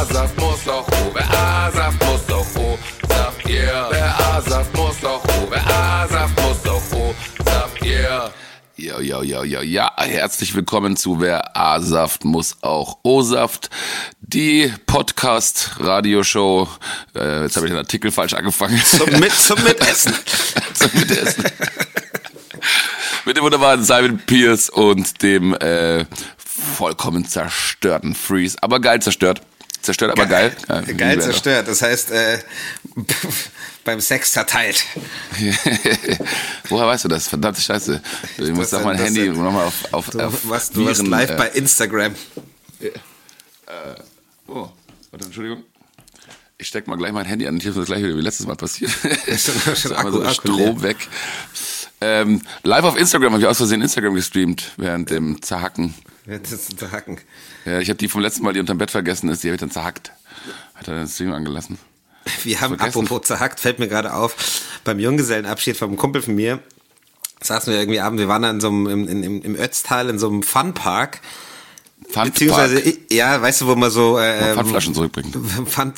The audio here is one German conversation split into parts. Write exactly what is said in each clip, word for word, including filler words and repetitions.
A-Saft muss auch O, wer A-Saft muss auch O, Saft, yeah. Wer A-Saft muss auch O, wer A-Saft muss auch O, Saft, yeah. Ja, ja, ja, ja, ja, herzlich willkommen zu Wer A-Saft muss auch O-Saft, die Podcast-Radioshow, äh, jetzt habe ich den Artikel falsch angefangen. Zum, Mit, zum Mitessen. zum Mitessen. Mit dem wunderbaren Simon Pierce und dem äh, vollkommen zerstörten Freeze, aber geil zerstört. Zerstört, aber geil. Geil, ja, geil zerstört, das heißt, äh, beim Sex zerteilt. Woher weißt du das? Verdammte Scheiße. Ich muss doch mein Handy nochmal auf, auf, du, auf was, du warst live äh, bei Instagram. Äh, oh, warte, Entschuldigung. Ich steck mal gleich mein Handy an. Ich habe das gleich wieder wie letztes Mal passiert. Ist schon, schon Akku, so Strom leer. Weg. Ähm, live auf Instagram habe ich aus Versehen Instagram gestreamt während dem Zerhacken. Während des Zerhacken. Ja, ich habe die vom letzten Mal, die unterm Bett vergessen ist, die habe ich dann zerhackt. Hat er den Stream angelassen. Wir haben, vergessen. Apropos zerhackt, fällt mir gerade auf, beim Junggesellenabschied vom Kumpel von mir, saßen wir irgendwie abends, wir waren da in so einem, im, im, im Ötztal in so einem Funpark. Pfand Beziehungsweise, Park. Ja, weißt du, wo man so äh, Pfandflaschen zurückbringen. Pfand,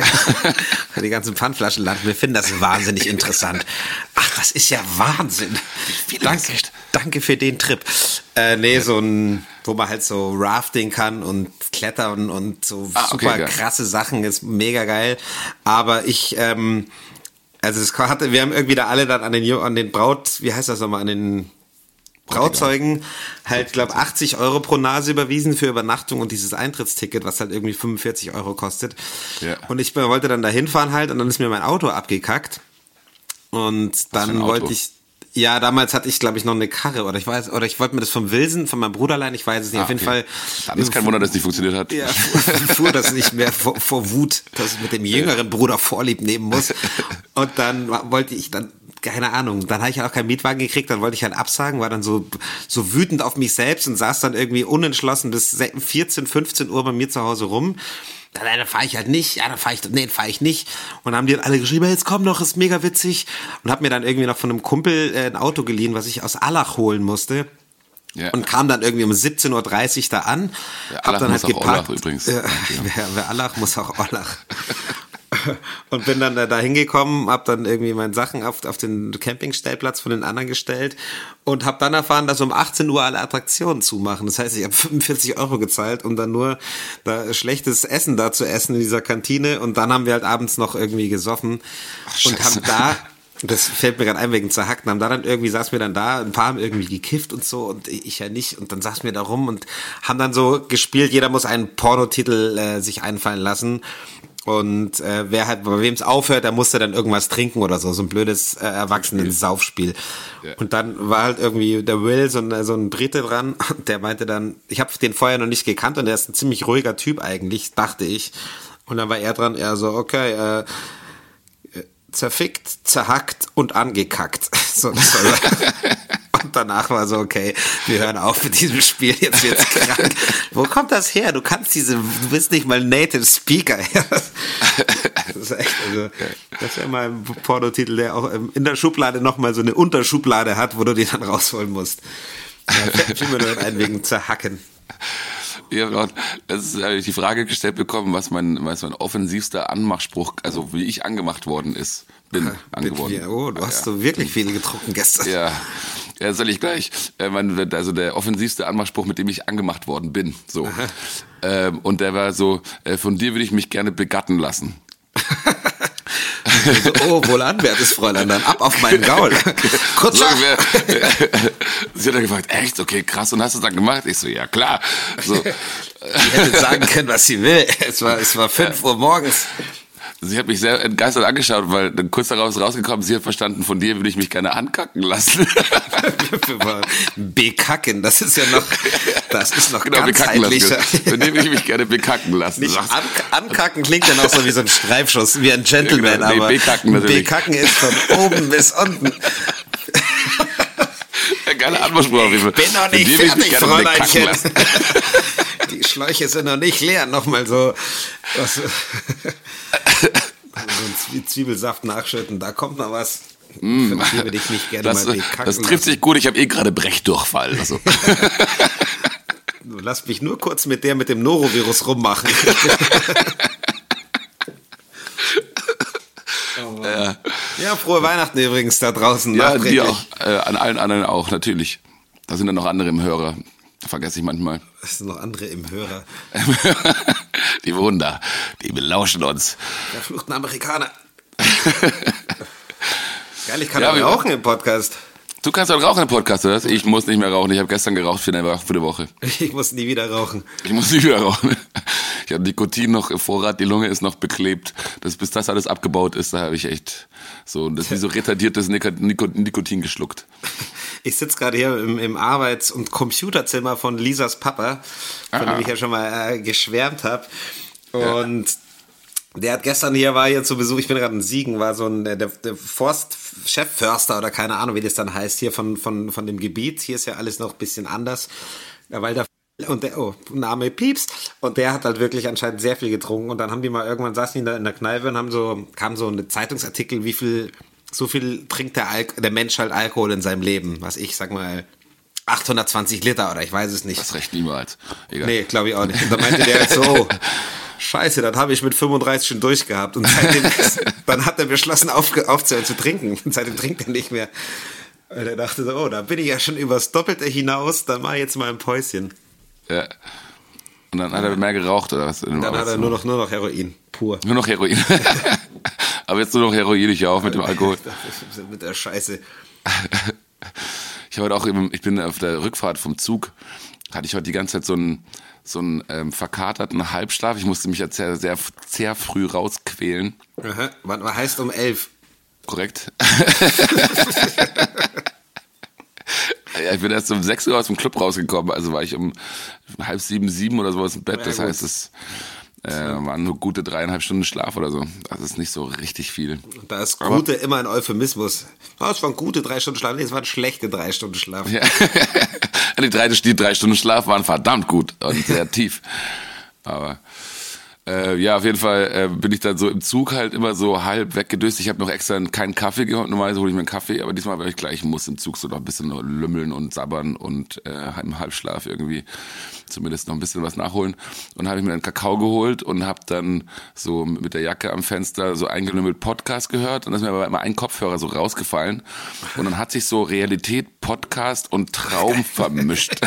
die ganzen Pfandflaschen landen. Wir finden das wahnsinnig interessant. Ach, das ist ja Wahnsinn. Danke, danke für den Trip. Äh, nee, ja. So ein, wo man halt so Rafting kann und klettern und so ah, super okay, krasse Sachen, ist mega geil. Aber ich, ähm, also es hatte, wir haben irgendwie da alle dann an den, an den Braut, wie heißt das nochmal, an den Brauzeugen halt, glaube achtzig Euro pro Nase überwiesen für Übernachtung und dieses Eintrittsticket, was halt irgendwie fünfundvierzig Euro kostet. Ja. Und ich wollte dann da hinfahren halt und dann ist mir mein Auto abgekackt. Und dann wollte ich, ja, damals hatte ich, glaube ich, noch eine Karre oder ich weiß, oder ich wollte mir das vom Wilson, von meinem Bruder leihen, ich weiß es nicht, ah, auf jeden okay. Fall. Dann ist kein Wunder, dass es nicht funktioniert hat. Ja, fuhr das nicht mehr vor, vor Wut, dass ich mit dem jüngeren Bruder Vorlieb nehmen muss. Und dann wollte ich dann, keine Ahnung, dann habe ich auch keinen Mietwagen gekriegt, dann wollte ich halt absagen, war dann so so wütend auf mich selbst und saß dann irgendwie unentschlossen bis vierzehn, fünfzehn Uhr bei mir zu Hause rum. Dann, dann fahre ich halt nicht, ja, dann fahre ich, nee, fahre ich nicht. Und dann haben die dann alle geschrieben, jetzt komm doch, ist mega witzig. Und hab mir dann irgendwie noch von einem Kumpel äh, ein Auto geliehen, was ich aus Allach holen musste. Ja. Und kam dann irgendwie um siebzehn Uhr dreißig da an. Ja, hab Allach dann halt geparkt. Allach übrigens. Äh, ja. wer, wer Allach muss auch Allach. Und bin dann da, da hingekommen, hab dann irgendwie meine Sachen auf, auf den Campingstellplatz von den anderen gestellt und hab dann erfahren, dass um achtzehn Uhr alle Attraktionen zumachen. Das heißt, ich habe fünfundvierzig Euro gezahlt, um dann nur da schlechtes Essen da zu essen in dieser Kantine und dann haben wir halt abends noch irgendwie gesoffen. Ach, und haben da, das fällt mir gerade ein wegen Zerhackten, haben da dann irgendwie, saßen wir dann da, ein paar haben irgendwie gekifft und so und ich ja nicht und dann saßen wir da rum und haben dann so gespielt, jeder muss einen Pornotitel äh, sich einfallen lassen. Und äh, wer halt, bei wem es aufhört, der musste dann irgendwas trinken oder so, so ein blödes äh, Erwachsenen-Saufspiel. Ja. Und dann war halt irgendwie der Will, so ein, so ein Brite dran, der meinte dann, ich habe den vorher noch nicht gekannt und der ist ein ziemlich ruhiger Typ eigentlich, dachte ich. Und dann war er dran, er so, okay, äh, zerfickt, zerhackt und angekackt. So, das war und danach war so, okay, wir hören auf mit diesem Spiel, jetzt wird's krank. Wo kommt das her? Du kannst diese, du bist nicht mal Native Speaker. Das ist echt, also, das wäre mal ein Pornotitel, der auch in der Schublade nochmal so eine Unterschublade hat, wo du die dann rausholen musst. Ja, fiel mir nur ein wegen Zerhacken. Ja, das ist habe ich die Frage gestellt bekommen, was mein, was mein offensivster Anmachspruch, also wie ich angemacht worden ist, bin angeworden. Oh, du hast ja. so wirklich viele getrunken gestern. Ja, ja, soll ich gleich. Äh, mein, also der offensivste Anmachspruch, mit dem ich angemacht worden bin. So. Ähm, und der war so, äh, von dir würde ich mich gerne begatten lassen. Also, oh, wohlan, wertes Fräulein, dann ab auf meinen Gaul. Kurz so, sie hat dann gefragt, echt? Okay, krass, und hast du das dann gemacht? Ich so, ja, klar. So. Sie hätte sagen können, was sie will. Es war, es war fünf Uhr morgens. Sie hat mich sehr entgeistert angeschaut, weil dann kurz daraus ist rausgekommen, sie hat verstanden, von dir würde ich mich gerne ankacken lassen. Bekacken, das ist ja noch, das ist noch genau, ganzheitlicher. Von dir würde ich mich gerne bekacken lassen. Nicht an, ankacken klingt dann auch so wie so ein Streifschuss, wie ein Gentleman, ja, genau. Nee, aber bekacken, natürlich. Bekacken ist von oben bis unten. Ja, geile Anmachspruch. Ich bin noch nicht fertig, Fräuleinchen. Die Schläuche sind noch nicht leer, nochmal so. Was, so ein Zwiebelsaft nachschütten, da kommt noch was. Mm, würde ich mich gerne das, mal bekacken das trifft lassen. sich gut, ich habe eh gerade Brechdurchfall. Also. Du lass mich nur kurz mit der mit dem Norovirus rummachen. Ja, frohe Weihnachten übrigens da draußen. Ja, dir auch. Äh, an allen anderen auch, natürlich. Da sind dann noch andere im Hörer. Vergesse ich manchmal. Es sind noch andere im Hörer. Die wohnen da. Die belauschen uns. Verfluchten Amerikaner. Geil, ich kann Ja, auch wir- rauchen im Podcast. Du kannst auch rauchen im Podcast, oder? Ich muss nicht mehr rauchen. Ich habe gestern geraucht für eine, für eine Woche. Ich muss nie wieder rauchen. Ich muss nicht wieder rauchen. Ich habe Nikotin noch im Vorrat, die Lunge ist noch beklebt. Das, bis das alles abgebaut ist, da habe ich echt so, das ist wie so retardiertes Nik- Nik- Nikotin geschluckt. Ich sitze gerade hier im, im Arbeits- und Computerzimmer von Lisas Papa, von Ah. dem ich ja schon mal äh, geschwärmt habe. Und der hat gestern hier, war hier zu Besuch, ich bin gerade in Siegen, war so ein, der, der Forst, Chefförster oder keine Ahnung, wie das dann heißt, hier von, von, von dem Gebiet. Hier ist ja alles noch ein bisschen anders, ja, weil da und der, oh, Name Pieps, und der hat halt wirklich anscheinend sehr viel getrunken, und dann haben die mal, irgendwann saßen die da in der Kneipe und haben so, kam so ein Zeitungsartikel, wie viel, so viel trinkt der, Al der Mensch halt Alkohol in seinem Leben, was ich, sag mal, achthundertzwanzig Liter oder ich weiß es nicht. Das recht niemals. Egal. Nee, glaube ich auch nicht. Und dann meinte der so, oh, scheiße, das habe ich mit fünfunddreißig schon durchgehabt. Und seitdem, dann hat er beschlossen, aufge aufzuhören zu trinken. Und seitdem trinkt er nicht mehr. Und er dachte so, oh, da bin ich ja schon übers Doppelte hinaus, dann mach ich jetzt mal ein Päuschen. Ja. Und dann hat er mehr geraucht, oder was? Dann hat er nur noch, nur noch Heroin, pur. Nur noch Heroin. Aber jetzt nur noch Heroin, ich auf mit dem Alkohol. Mit der Scheiße. Ich habe heute auch, eben, ich bin auf der Rückfahrt vom Zug, hatte ich heute die ganze Zeit so einen, so einen ähm, verkaterten Halbschlaf. Ich musste mich jetzt sehr, sehr, sehr früh rausquälen. Aha. Was was heißt um elf? Korrekt. Ja, ich bin erst um sechs Uhr aus dem Club rausgekommen, also war ich um halb sieben, sieben oder sowas im Bett. Ja, Das gut. heißt, es äh, waren nur gute dreieinhalb Stunden Schlaf oder so. Das ist nicht so richtig viel. Da ist gute immer ein Euphemismus. Oh, es waren gute drei Stunden Schlaf. Nee, es waren schlechte drei Stunden Schlaf. Ja. Die drei, die drei Stunden Schlaf waren verdammt gut und sehr tief. Aber äh, ja, auf jeden Fall äh, bin ich dann so im Zug halt immer so halb weggedöst. Ich habe noch extra keinen Kaffee geholt. Normalerweise hole ich mir einen Kaffee, aber diesmal war ich gleich, ich muss im Zug so noch ein bisschen lümmeln und sabbern und äh, im Halbschlaf irgendwie zumindest noch ein bisschen was nachholen. Und habe ich mir einen Kakao geholt und habe dann so mit der Jacke am Fenster so eingelümmelt Podcast gehört. Und da ist mir aber immer ein Kopfhörer so rausgefallen. Und dann hat sich so Realität, Podcast und Traum vermischt.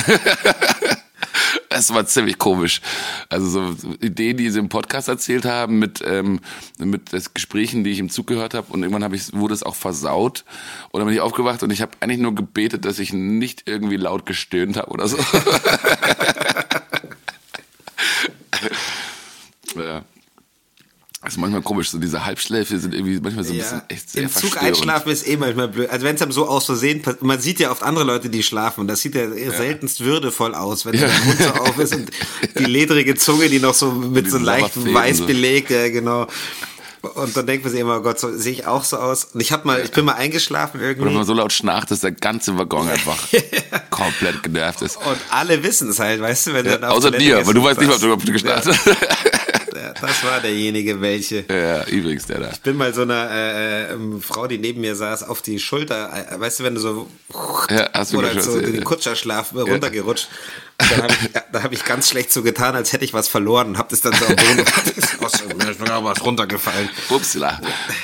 Es war ziemlich komisch. Also so Ideen, die sie im Podcast erzählt haben, mit ähm, mit das Gesprächen, die ich im Zug gehört habe, und irgendwann habe ich wurde es auch versaut, und dann bin ich aufgewacht und ich habe eigentlich nur gebetet, dass ich nicht irgendwie laut gestöhnt habe oder so. Ja. Das ist manchmal komisch, so diese Halbschläfe sind irgendwie manchmal so ein bisschen echt sehr Im Zug verstörend. einschlafen ist eh manchmal blöd. Also wenn es einem so aus Versehen passiert, man sieht ja oft andere Leute, die schlafen, und das sieht ja, ja. seltenst würdevoll aus, wenn Ja. der Mund so auf ist und die ledrige Zunge, die noch so mit so Diese leicht Sauerfäden weiß so. belegt, ja genau. Und dann denkt man sich immer, oh Gott, so, sehe ich auch so aus? Und ich hab mal, ich bin mal eingeschlafen Oder irgendwie. wenn man so laut schnarcht, dass der ganze Waggon einfach komplett genervt ist. Und alle wissen es halt, weißt du, wenn Ja, dann auf außer Toilette dir, gehst weil du und weißt nicht, ob was- du, ob du geschnarcht hast. Ja, das war derjenige, welche. Ja, übrigens, der da. Ich bin mal so einer äh, ähm, Frau, die neben mir saß, auf die Schulter, äh, weißt du, wenn du so Ja, hast du mir oder schon so erzählt, den ja. Kutscherschlaf runtergerutscht. Und dann habe ich, ja, da hab ich ganz schlecht so getan, als hätte ich was verloren, und hab das dann so am Boden gemacht. Mir ist mir was runtergefallen. Upsala.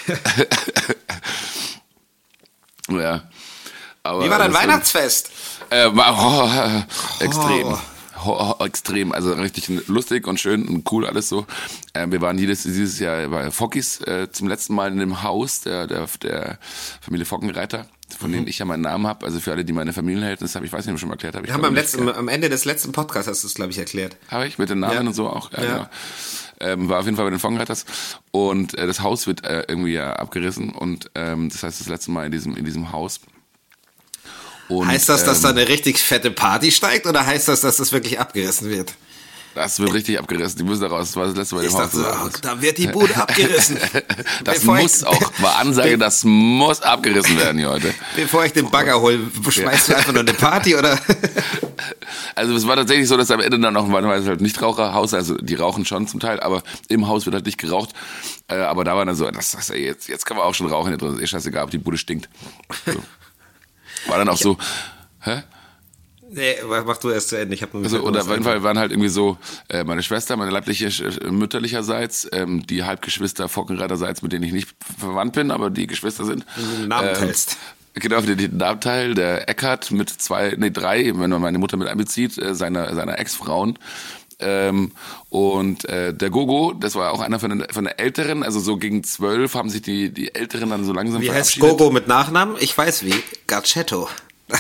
Ja. Aber Wie war dein das Weihnachtsfest? Äh, war, oh, extrem. Ho, ho, extrem, also richtig lustig und schön und cool alles so. Äh, wir waren jedes, dieses Jahr bei Fockis äh, zum letzten Mal in dem Haus der, der, der Familie Fockenreiter, von mhm. denen ich ja meinen Namen habe. Also für alle, die meine Familienverhältnisse habe, ich weiß nicht, ob ich schon mal erklärt habe. Wir haben am, letzten, am Ende des letzten Podcasts hast du es, glaube ich, erklärt. Habe ich mit den Namen Ja. und so auch. Ja, Ja. Genau. Ähm, war auf jeden Fall bei den Fockenreiters. Und äh, das Haus wird äh, irgendwie ja abgerissen, und ähm, das heißt das letzte Mal in diesem, in diesem Haus. Und, Heißt das, dass ähm, da eine richtig fette Party steigt, oder heißt das, dass das wirklich abgerissen wird? Das wird richtig abgerissen. Die müssen da raus. Das war das letzte Mal im Ich Haus. dachte so, oh, da wird die Bude abgerissen. Das Bevor muss ich- auch, war Ansage, das muss abgerissen werden hier heute. Bevor ich den Bagger hole, schmeißt du einfach nur eine Party, oder? Also es war tatsächlich so, dass am Ende dann noch, weil es halt Nichtraucherhaus, also die rauchen schon zum Teil, aber im Haus wird halt nicht geraucht. Äh, aber da war dann so, das, das, jetzt, jetzt können wir auch schon rauchen, hier drin. Ist eh scheißegal, ob die Bude stinkt. So. War dann auch so, hä? Nee, mach du erst zu Ende. Ich habe nur also, oder auf jeden Fall waren halt irgendwie so äh, meine Schwester, meine leibliche äh, mütterlicherseits, ähm, die Halbgeschwister Fockenreiterseits, mit denen ich nicht verwandt bin, aber die Geschwister sind. Wenn du den Namen teilst. Ähm, genau, den, den Namenteil, der Eckart mit zwei, nee drei, wenn man meine Mutter mit einbezieht, äh, seiner seiner Ex-Frauen. Ähm, und äh, der Gogo, das war auch einer von den, von den Älteren, also so gegen zwölf haben sich die die Älteren dann so langsam wie verabschiedet. Wie heißt Gogo mit Nachnamen? Ich weiß wie. Garcetto.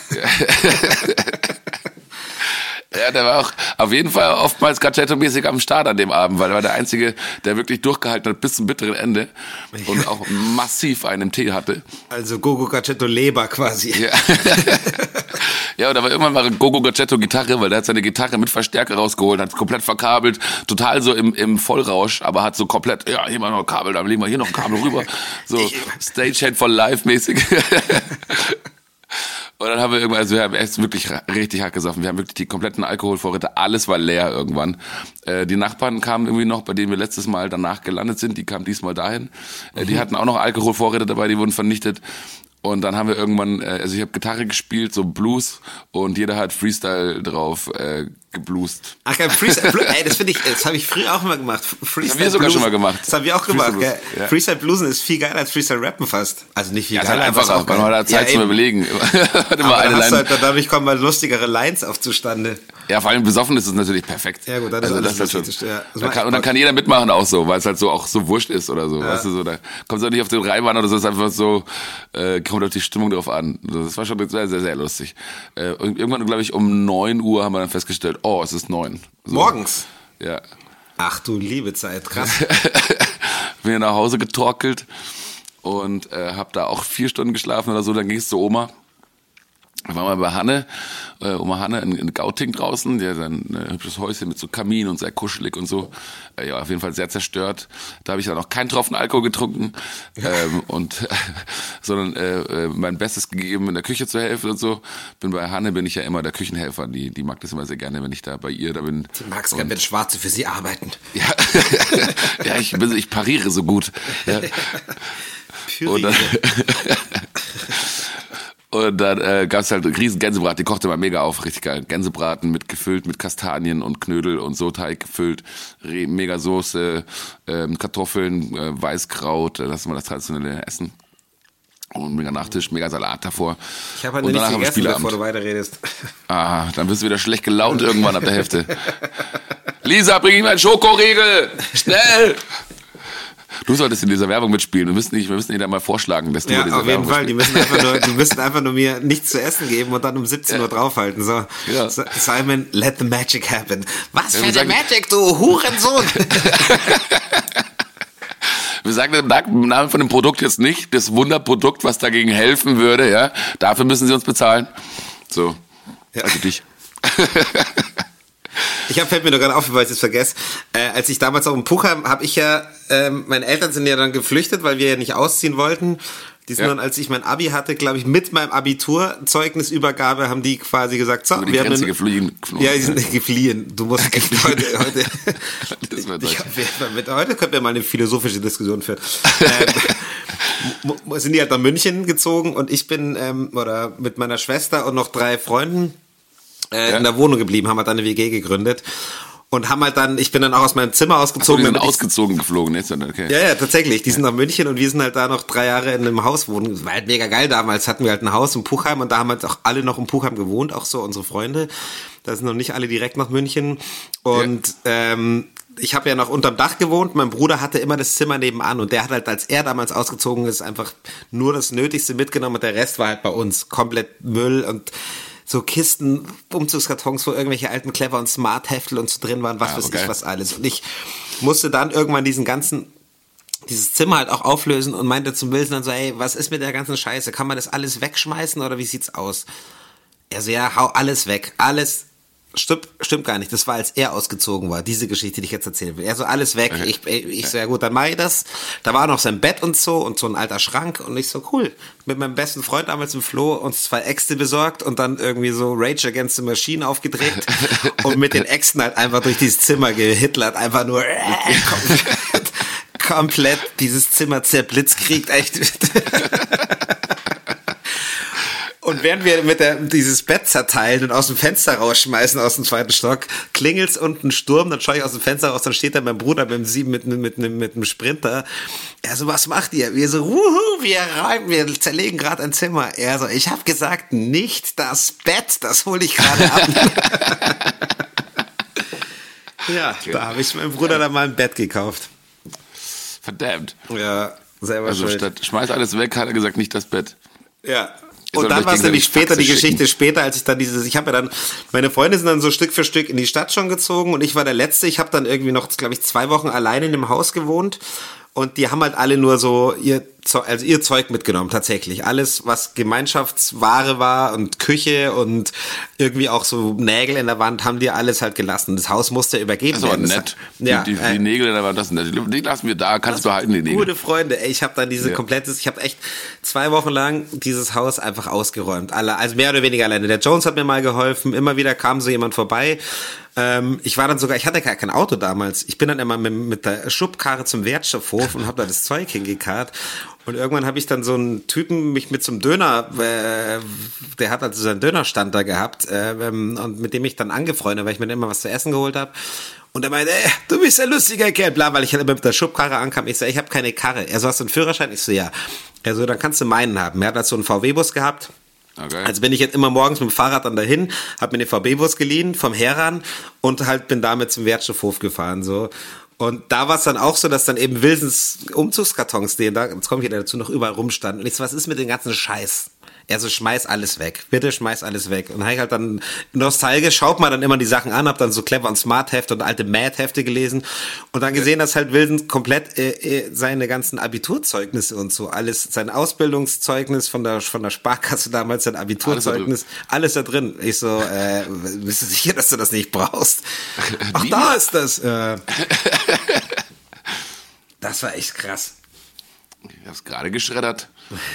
Ja, der war auch auf jeden Fall oftmals Gacetto-mäßig am Start an dem Abend, weil er war der Einzige, der wirklich durchgehalten hat bis zum bitteren Ende und auch massiv einen Tee hatte. Also Gogo Gacetto Leber quasi. Ja, ja, und da war irgendwann mal Gogo Gacetto Gitarre, weil der hat seine Gitarre mit Verstärker rausgeholt, hat komplett verkabelt, total so im, im Vollrausch, aber hat so komplett, ja, hier mal noch ein Kabel, dann legen wir hier noch ein Kabel rüber. So Stagehand for Life mäßig. Und dann haben wir irgendwann, also wir haben echt wirklich richtig hart gesoffen. Wir haben wirklich die kompletten Alkoholvorräte, alles war leer irgendwann. Äh, die Nachbarn kamen irgendwie noch, bei denen wir letztes Mal danach gelandet sind, die kamen diesmal dahin. Äh, die hatten auch noch Alkoholvorräte dabei, die wurden vernichtet. Und dann haben wir irgendwann, äh, also ich habe Gitarre gespielt, so Blues, und jeder hat Freestyle drauf äh, gebluest. Ach ja, Freestyle Blues, ey, das finde ich, das habe ich früher auch mal gemacht. Freestyle das haben wir sogar Blues, schon mal gemacht. Das haben wir auch gemacht, Freestyle gell? Ja. Freestyle Bluesen ist viel geiler als Freestyle Rappen fast. Also nicht viel Ja, geiler, halt einfach auch, man hat Zeit ja, zum Überlegen. Hat immer aber eine hast Line. halt, dadurch kommen mal lustigere Lines auf zustande. Ja, vor allem besoffen ist es natürlich perfekt. Ja gut, dann ist also alles das ist lustig, schon, ja. Das da kann, und dann kann jeder mitmachen auch so, weil es halt so auch so wurscht ist oder so. Ja. Weißt du, so, da kommt es auch nicht auf den Reimann oder so, es ist einfach so, äh, kommt auf die Stimmung drauf an. Das war schon sehr, sehr, sehr lustig. Äh, und irgendwann, glaube ich, um neun Uhr haben wir dann festgestellt, oh, es ist neun. So. Morgens? Ja. Ach du liebe Zeit, krass. Bin hier nach Hause getorkelt und äh, hab da auch vier Stunden geschlafen oder so, dann ging es zu Oma. Da waren wir bei Hanne, äh, Oma Hanne in, in Gauting draußen, der hat ein äh, hübsches Häuschen mit so Kamin und sehr kuschelig und so. Äh, ja, auf jeden Fall sehr zerstört. Da habe ich dann auch keinen Tropfen Alkohol getrunken, ähm, und äh, sondern äh, äh, mein Bestes gegeben, in der Küche zu helfen und so. Bin bei Hanne, bin ich ja immer der Küchenhelfer. Die, die mag das immer sehr gerne, wenn ich da bei ihr da bin. Du magst gerne, wenn Schwarze für sie arbeiten. Ja, ja, ich, bin, ich pariere so gut. Ja. Und dann, und dann äh, gab es halt einen riesen Gänsebraten, die kochte mal mega auf, richtig geil. Gänsebraten mit gefüllt mit Kastanien und Knödel und so Teig gefüllt, Re mega Soße, ähm, Kartoffeln, äh, Weißkraut, das ist mal das traditionelle Essen. Und mega Nachtisch, mega Salat davor. Ich habe halt und nicht danach haben wir gegessen, Spieleabend. bevor du weiterredest. Ah, dann bist du wieder schlecht gelaunt irgendwann ab der Hälfte. Lisa, bring ihm einen Schokoriegel! Schnell! Du solltest in dieser Werbung mitspielen. Wir müssen nicht, wir müssen dir da mal vorschlagen, dass du Ja, in dieser auf jeden Werbung Fall. Die müssen, einfach nur, die müssen einfach nur mir nichts zu essen geben und dann um siebzehn Uhr draufhalten. So, Ja. Simon, let the magic happen. Was Ja, für wir eine sagen- Magic, du Hurensohn! Wir sagen den Namen von dem Produkt jetzt nicht, das Wunderprodukt, was dagegen helfen würde, ja. Dafür müssen sie uns bezahlen. So, Ja. also dich. Ich hab, fällt mir nur gerade auf, weil ich es vergesse. Äh, als ich damals auch im Puchheim, habe ich ja, ähm, meine Eltern sind ja dann geflüchtet, weil wir ja nicht ausziehen wollten. Die sind Ja. dann, als ich mein Abi hatte, glaube ich, mit meinem Abiturzeugnisübergabe, haben die quasi gesagt, so, Über die wir Grenze haben eine, geflohen. ja, die sind gefliehen. Du musst echt heute, heute, Das war ich, Deutsch. wir- mit, heute können wir mal eine philosophische Diskussion führen. ähm, mu- mu- sind die halt nach München gezogen und ich bin, ähm, oder mit meiner Schwester und noch drei Freunden, äh, Ja. in der Wohnung geblieben, haben halt dann eine W G gegründet und haben halt dann, ich bin dann auch aus meinem Zimmer So, ausgezogen. die sind damit ich- ausgezogen geflogen, jetzt, okay. ja, ja, tatsächlich. Die sind nach München und wir sind halt da noch drei Jahre in einem Haus wohnen. Das war halt mega geil damals. Hatten wir halt ein Haus in Puchheim und da haben halt auch alle noch in Puchheim gewohnt, auch so unsere Freunde. Da sind noch nicht alle direkt nach München. Und ähm, ich habe ja noch unterm Dach gewohnt. Mein Bruder hatte immer das Zimmer nebenan und der hat halt, als er damals ausgezogen ist, einfach nur das Nötigste mitgenommen und der Rest war halt bei uns. Komplett Müll und so Kisten, Umzugskartons, wo irgendwelche alten Clever- und Smart-Heftel und so drin waren, was Ah, weiß okay. ich was alles. Und ich musste dann irgendwann diesen ganzen, dieses Zimmer halt auch auflösen und meinte zum Wilson dann so, ey, was ist mit der ganzen Scheiße? Kann man das alles wegschmeißen oder wie sieht's aus? Er so, ja, hau alles weg, alles. Stimmt, stimmt gar nicht. Das war, als er ausgezogen war. Diese Geschichte, die ich jetzt erzählen will. Er so, alles weg. Okay. Ich, ich so, ja gut, dann mach ich das. Da war noch sein Bett und so und so ein alter Schrank. Und ich so, cool. Mit meinem besten Freund damals im Flo uns zwei Äxte besorgt und dann irgendwie so Rage Against the Machine aufgedreht und mit den Äxten halt einfach durch dieses Zimmer gehitlert. Einfach nur äh, komplett, komplett dieses Zimmer zerblitzkriegt. Echt. Und Und während wir mit der, dieses Bett zerteilen und aus dem Fenster rausschmeißen aus dem zweiten Stock, klingelt's unten Sturm, dann schaue ich aus dem Fenster raus, dann steht da mein Bruder mit dem Sieben mit, mit, mit, mit einem Sprinter. Er so, was macht ihr? Wir so, wuhu, wir räumen, wir zerlegen gerade ein Zimmer. Er so, ich habe gesagt, nicht das Bett, das hole ich gerade ab. Ja, okay. Da habe ich meinem Bruder dann mal ein Bett gekauft. Verdammt. Ja, selber also schuld. Statt schmeiß alles weg, hat er gesagt, nicht das Bett. Ja. Und dann war es nämlich später, die Geschichte später, als ich dann dieses, ich habe ja dann, meine Freunde sind dann so Stück für Stück in die Stadt schon gezogen und ich war der Letzte. Ich habe dann irgendwie noch, glaube ich, zwei Wochen alleine in dem Haus gewohnt und die haben halt alle nur so ihr, also ihr Zeug mitgenommen, tatsächlich. Alles, was Gemeinschaftsware war und Küche und irgendwie auch so Nägel in der Wand, haben die alles halt gelassen. Das Haus musste übergeben werden. Das war nett. Ja, die, die, äh, die Nägel in der Wand, das sind nett. Die lassen wir da, kannst du behalten, die Nägel. Gute Freunde, ey, ich habe dann diese ja. komplettes, ich habe echt zwei Wochen lang dieses Haus einfach ausgeräumt. Alle, also mehr oder weniger alleine. Der Jones hat mir mal geholfen, immer wieder kam so jemand vorbei. Ähm, ich war dann sogar, ich hatte gar kein Auto damals. Ich bin dann immer mit, mit der Schubkarre zum Wertstoffhof und habe da das Zeug hingekarrt. Und irgendwann habe ich dann so einen Typen mich mit zum Döner, äh, der hat also seinen Dönerstand da gehabt äh, und mit dem ich dann angefreundet, weil ich mir immer was zu essen geholt habe. Und er meinte, ey, du bist ein lustiger Kerl, bla, weil ich halt immer mit der Schubkarre ankam. Ich so, ich habe keine Karre. Er so, hast du einen Führerschein? Ich so, ja. Er so, dann kannst du meinen haben. Er hat halt so einen V W-Bus gehabt. Okay. Also bin ich jetzt immer morgens mit dem Fahrrad dann dahin, habe mir den V W-Bus geliehen vom Heran und halt bin damit zum Wertstoffhof gefahren, so. Und da war es dann auch so, dass dann eben Wilsons Umzugskartons, die da, jetzt komme ich wieder dazu, noch überall rumstanden. Und ich so, was ist mit dem ganzen Scheiß? Er so, schmeiß alles weg. Bitte schmeiß alles weg. Und habe ich halt dann nostalgisch, schaut mal dann immer die Sachen an, hab dann so Clever und Smart Hefte und alte Mad-Hefte gelesen und dann gesehen, dass halt Wilson komplett äh, äh, seine ganzen Abiturzeugnisse und so, alles, sein Ausbildungszeugnis von der, von der Sparkasse damals, sein Abiturzeugnis, alles da drin. Alles da drin. Ich so, äh, bist du sicher, dass du das nicht brauchst? Ach, da ist das. Äh, das war echt krass. Ich hab's gerade geschreddert.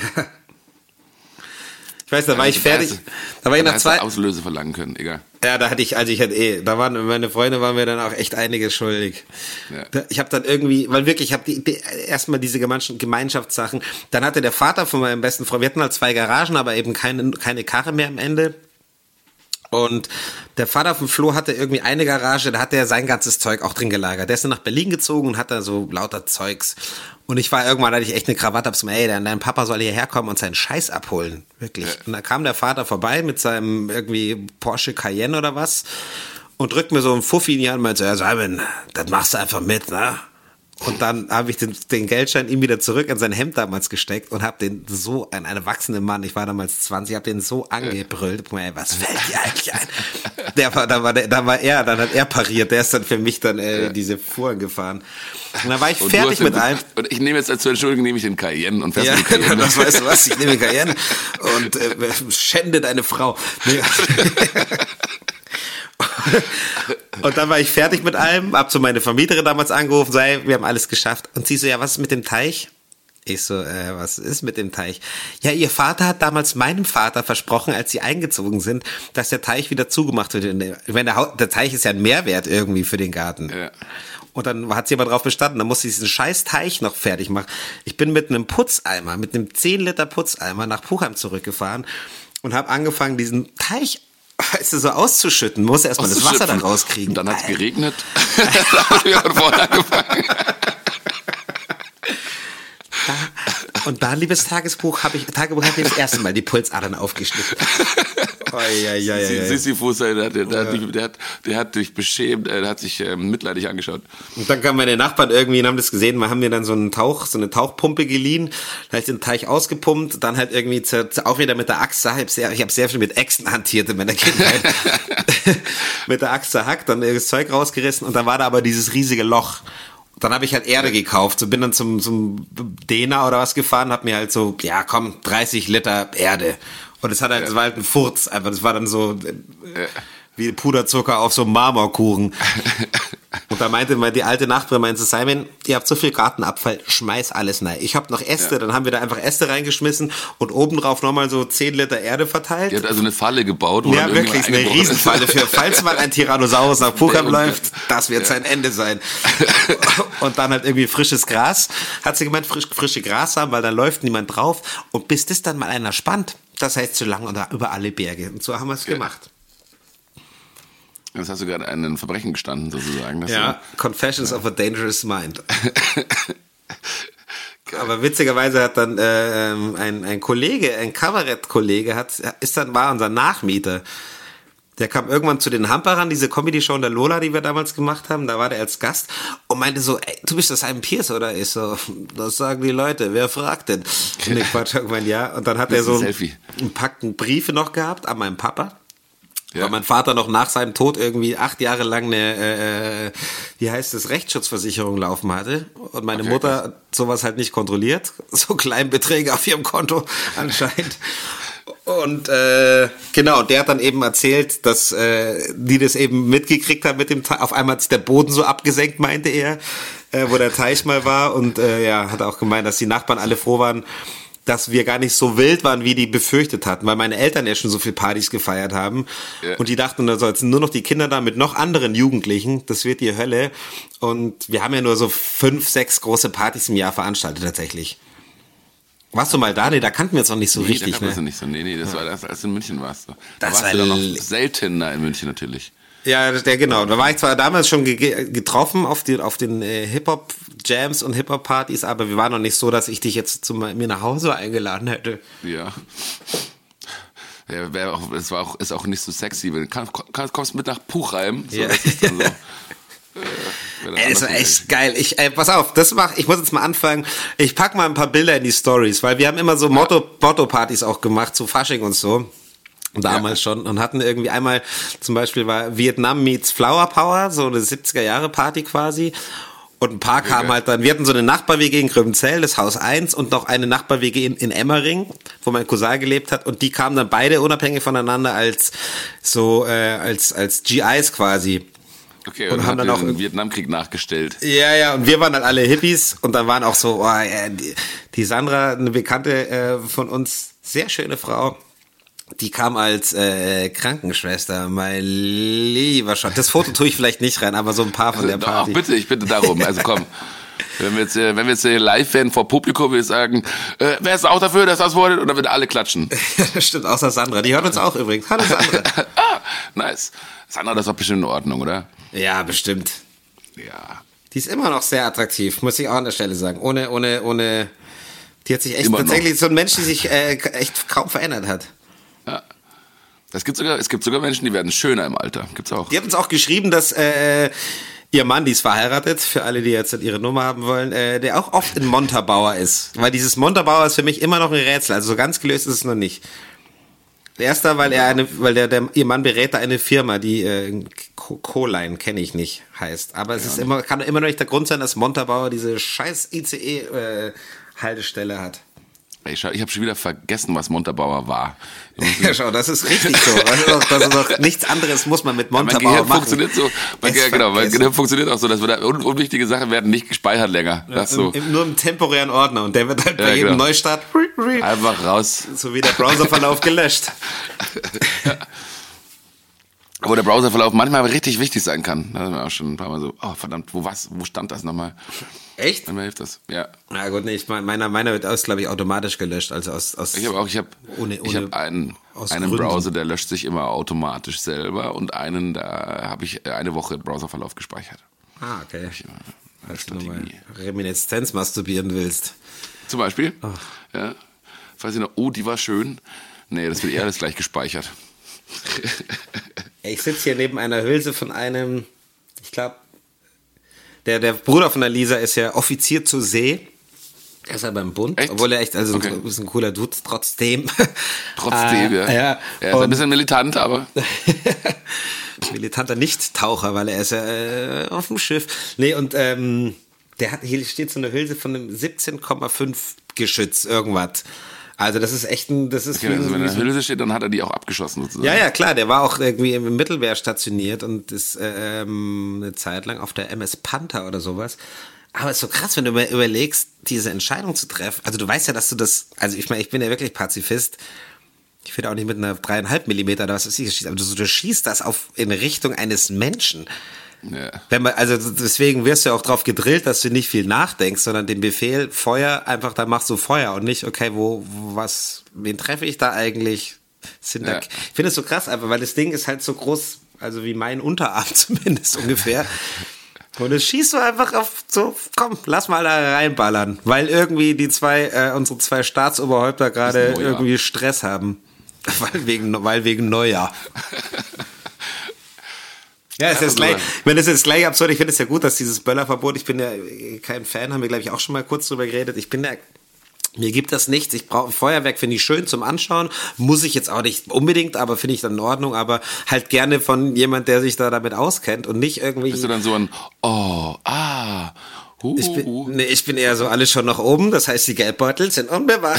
Ich weiß, da war ich fertig. Da war ich nach zwei Auslöse verlangen können, egal. Ja, da hatte ich, also ich hatte eh, da waren meine Freunde waren mir dann auch echt einiges schuldig. Ja. Da, ich habe dann irgendwie, weil wirklich, ich habe die, die, erstmal diese Gemeinschaftssachen. Dann hatte der Vater von meinem besten Freund, wir hatten halt zwei Garagen, aber eben keine keine Karre mehr am Ende. Und der Vater von Flo hatte irgendwie eine Garage, da hat er sein ganzes Zeug auch drin gelagert. Der ist dann nach Berlin gezogen und hat da so lauter Zeugs. Und ich war irgendwann, da hatte ich echt eine Krawatte, hab so, ey, dein Papa soll hierher kommen und seinen Scheiß abholen. Wirklich. Ja. Und da kam der Vater vorbei mit seinem irgendwie Porsche Cayenne oder was und drückt mir so einen Fuffi in die Hand und meint so, ja Simon, das machst du einfach mit, ne? Und dann habe ich den, den Geldschein ihm wieder zurück in sein Hemd damals gesteckt und habe den so, ein, ein erwachsener Mann, ich war damals zwanzig, habe den so angebrüllt. Ey, was fällt dir eigentlich ein? Der war, da, war der, da war er, dann hat er pariert, der ist dann für mich dann äh, ja. diese Fuhren gefahren. Und dann war ich und fertig mit den, allem. Und ich nehme jetzt als Entschuldigung, nehme ich den Cayenne und fährst ja, mit den Cayenne. Das weißt du was, ich nehme den Cayenne und äh, schände deine Frau. Nee. Und dann war ich fertig mit allem, hab so meine Vermieterin damals angerufen, so, hey, wir haben alles geschafft. Und sie so, ja, was ist mit dem Teich? Ich so, äh, was ist mit dem Teich? Ja, ihr Vater hat damals meinem Vater versprochen, als sie eingezogen sind, dass der Teich wieder zugemacht wird. Ich meine, der, der Teich ist ja ein Mehrwert irgendwie für den Garten. Ja. Und dann hat sie aber drauf bestanden, dann musste ich diesen scheiß Teich noch fertig machen. Ich bin mit einem Putzeimer, mit einem zehn Liter Putzeimer nach Puchheim zurückgefahren und habe angefangen, diesen Teich weißt du, so auszuschütten, muss erstmal das Wasser dann rauskriegen. Und dann hat es geregnet. Da haben wir von vorne angefangen. Da, und da, liebes Tagesbuch, habe ich, Tagebuch habe ich das erste Mal die Pulsadern aufgeschnitten. Oh, ja, ja, ja, ja. Sisyphus, der, der, der, der, der, hat, der hat dich beschämt, der hat sich ähm, mitleidig angeschaut. Und dann kamen meine Nachbarn irgendwie und haben das gesehen, wir haben mir dann so einen Tauch, so eine Tauchpumpe geliehen, da habe ich den Teich ausgepumpt, dann halt irgendwie zu, auch wieder mit der Axt, ich habe sehr, ich hab sehr viel mit Äxten hantiert in meiner Kindheit, mit der Axt zerhackt, dann das Zeug rausgerissen und dann war da aber dieses riesige Loch. Dann habe ich halt Erde gekauft, so bin dann zum, zum Dena oder was gefahren, hab mir halt so, ja komm, dreißig Liter Erde. Und es hat halt, das war halt ein Furz, einfach, das war dann so äh, wie Puderzucker auf so einem Marmorkuchen. Und da meinte mal die alte Nachbarin, meinte Simon, ihr habt so viel Gartenabfall, schmeiß alles rein. Ich hab noch Äste, ja. Dann haben wir da einfach Äste reingeschmissen und obendrauf nochmal so zehn Liter Erde verteilt. Die hat also eine Falle gebaut. Wo ja, wirklich, eine Riesenfalle für, falls mal ein Tyrannosaurus nach Puchheim läuft, das wird ja. sein Ende sein. Und dann halt irgendwie frisches Gras, hat sie gemeint, frisch, frische Gras haben, weil da läuft niemand drauf. Und bis das dann mal einer spannt, Das heißt so lang oder über alle Berge. Und so haben wir es ja. gemacht. Jetzt hast du gerade einen Verbrechen gestanden, sozusagen. Das ja, so, Confessions ja. of a Dangerous Mind. Aber witzigerweise hat dann äh, ein, ein Kollege, ein Kabarettkollege, hat, ist dann, war unser Nachmieter. Der kam irgendwann zu den Hamperern, diese Comedy-Show in der Lola, die wir damals gemacht haben. Da war der als Gast und meinte so, ey, du bist das Simon Pierce, oder? Ich so, das sagen die Leute, wer fragt denn? Und ich war irgendwann, ja. Und dann hat er so ein, ein Packen Briefe noch gehabt an meinen Papa. Ja. Weil mein Vater noch nach seinem Tod irgendwie acht Jahre lang eine, äh, wie heißt es, Rechtsschutzversicherung laufen hatte. Und meine okay, Mutter krass. sowas halt nicht kontrolliert. So Kleinbeträge auf ihrem Konto anscheinend. Und äh, genau, der hat dann eben erzählt, dass äh, die das eben mitgekriegt haben mit dem Teich. Auf einmal hat sich der Boden so abgesenkt, meinte er, äh, wo der Teich mal war. Und äh, ja, hat auch gemeint, dass die Nachbarn alle froh waren, dass wir gar nicht so wild waren, wie die befürchtet hatten, weil meine Eltern ja schon so viel Partys gefeiert haben. Ja. Und die dachten, da sollten nur noch die Kinder da mit noch anderen Jugendlichen, das wird die Hölle. Und wir haben ja nur so fünf, sechs große Partys im Jahr veranstaltet tatsächlich. Warst du mal da? Nee, da kannten wir uns noch nicht so nee, richtig. Da kannten wir ne? uns nicht so. Nee, nee, das ja. war das, als du in München warst. Da das warst war du dann noch seltener in München natürlich. Ja, der, genau. Da war ich zwar damals schon ge- getroffen auf, die, auf den äh, Hip-Hop-Jams und Hip-Hop-Partys, aber wir waren noch nicht so, dass ich dich jetzt zu mir nach Hause eingeladen hätte. Ja. Ja, wär auch, es war auch, ist auch nicht so sexy. Wenn du kommst mit nach Puchheim, so, ja. das ist dann so. Ey, das war echt geil. Ich, ey, pass auf, das mach, ich muss jetzt mal anfangen. Ich pack mal ein paar Bilder in die Stories, weil wir haben immer so Motto, Motto-Partys auch gemacht, zu Fasching und so. Damals ja. schon. Und hatten irgendwie einmal, zum Beispiel war Vietnam meets Flower Power, so eine siebziger-Jahre-Party quasi. Und ein paar okay. kamen halt dann, wir hatten so eine Nachbar-W G in Gröbenzell, das Haus eins, und noch eine Nachbar-W G in, in Emmering, wo mein Cousin gelebt hat. Und die kamen dann beide unabhängig voneinander als so, äh, als, als G Is quasi. Okay, und, und haben dann auch den Vietnamkrieg nachgestellt. Ja, ja, und wir waren dann alle Hippies und dann waren auch so, oh, ja, die, die Sandra, eine Bekannte äh, von uns, sehr schöne Frau, die kam als äh, Krankenschwester, mein lieber Schatz. Das Foto tue ich vielleicht nicht rein, aber so ein paar von der Party. Ach, bitte, ich bitte darum. Also komm, wenn wir jetzt, wenn wir jetzt live werden vor Publikum, würde ich sagen, äh, wer ist auch dafür, dass das wurde? Und dann würden alle klatschen. Das stimmt, außer Sandra. Die hört uns auch übrigens. Hallo Sandra. Ah, nice. Sandra, das ist doch bestimmt in Ordnung, oder? Ja, bestimmt. Ja. Die ist immer noch sehr attraktiv, muss ich auch an der Stelle sagen. Ohne, ohne, ohne. Die hat sich echt immer tatsächlich noch. So ein Mensch, die sich äh, echt kaum verändert hat. Ja. Das gibt sogar, es gibt sogar Menschen, die werden schöner im Alter. Gibt's auch. Die hat uns auch geschrieben, dass äh, ihr Mann, die ist verheiratet, für alle, die jetzt ihre Nummer haben wollen, äh, der auch oft in Montabaur ist. Weil dieses Montabaur ist für mich immer noch ein Rätsel. Also so ganz gelöst ist es noch nicht. Erster, weil er eine, weil der, der ihr Mann berät da eine Firma, die äh, Co-Line kenne ich nicht, heißt. Aber es ja. ist immer, kann immer noch nicht der Grund sein, dass Montabaur diese scheiß I C E-Haltestelle äh, hat. Ich habe schon wieder vergessen, was Montabaur war. Ja, schau, das ist richtig so. Das ist doch, das ist doch nichts anderes muss man mit Montabaur ja, mein Gehirn machen. Funktioniert so, mein, Gehirn, genau, mein Gehirn funktioniert auch so, dass wir da un, unwichtige Sachen werden nicht gespeichert länger. Ja, das so. im, nur im temporären Ordner und der wird halt bei ja, jedem genau. Neustart einfach raus. So wie der Browserverlauf gelöscht. Ja. Wo der Browserverlauf manchmal richtig wichtig sein kann. Da haben wir auch schon ein paar Mal so, oh verdammt, wo was, wo stand das nochmal? Echt? Manchmal hilft das, ja. Na gut, nee, ich mein, meiner, meiner wird aus, glaube ich, automatisch gelöscht. Also aus, aus ich habe auch, ich habe ohne, ohne, ich hab einen, einen Browser, der löscht sich immer automatisch selber und einen, da habe ich eine Woche Browserverlauf gespeichert. Ah, okay. Falls du nochmal Reminiszenz masturbieren willst. Zum Beispiel, oh. ja. Falls ich noch, oh, die war schön. Nee, das wird eher alles gleich gespeichert. Ich sitze hier neben einer Hülse von einem, ich glaube, der, der Bruder von der Lisa ist ja Offizier zur See. Er ist ja beim Bund, echt? Obwohl er echt, also okay. ein, ist ein cooler Dude, trotzdem. Trotzdem, äh, ja. ja. Er ist ein bisschen militant, aber. Militanter Nicht-Taucher, weil er ist ja äh, auf dem Schiff. Nee, und ähm, der hat, hier steht so eine Hülse von einem siebzehn Komma fünf Geschütz, irgendwas. Also das ist echt ein, das ist okay, also wenn er in der Hülse steht, dann hat er die auch abgeschossen sozusagen. Ja, ja, klar, der war auch irgendwie im Mittelmeer stationiert und ist ähm, eine Zeit lang auf der M S Panther oder sowas. Aber es ist so krass, wenn du mir überlegst, diese Entscheidung zu treffen. Also du weißt ja, dass du das, also ich meine, ich bin ja wirklich Pazifist. Ich will auch nicht mit einer dreieinhalb Millimeter oder was weiß ich schießen, aber du, du schießt das auf in Richtung eines Menschen. Ja. Wenn man, also deswegen wirst du ja auch drauf gedrillt, dass du nicht viel nachdenkst, sondern den Befehl, Feuer, einfach dann machst du Feuer und nicht, okay, wo, wo was, wen treffe ich da eigentlich? Sind da, Ja. ich finde es so krass, einfach, weil das Ding ist halt so groß, also wie mein Unterarm zumindest ungefähr. Und es schießt du einfach auf so, komm, lass mal da reinballern, weil irgendwie die zwei, äh, unsere zwei Staatsoberhäupter gerade irgendwie Stress haben. Weil wegen, weil wegen Neujahr. Ja, ist jetzt gleich, ich meine, das ist jetzt gleich absurd. Ich finde es ja gut, dass dieses Böllerverbot, ich bin ja kein Fan, haben wir, glaube ich, auch schon mal kurz drüber geredet. Ich bin ja, mir gibt das nichts. Ich brauche Feuerwerk, finde ich schön zum Anschauen. Muss ich jetzt auch nicht unbedingt, aber finde ich dann in Ordnung. Aber halt gerne von jemand, der sich da damit auskennt und nicht irgendwie. Bist du dann so ein, oh, ah, uh, ich bin, nee, ich bin eher so, alles schon nach oben. Das heißt, die Geldbeutel sind unbewacht.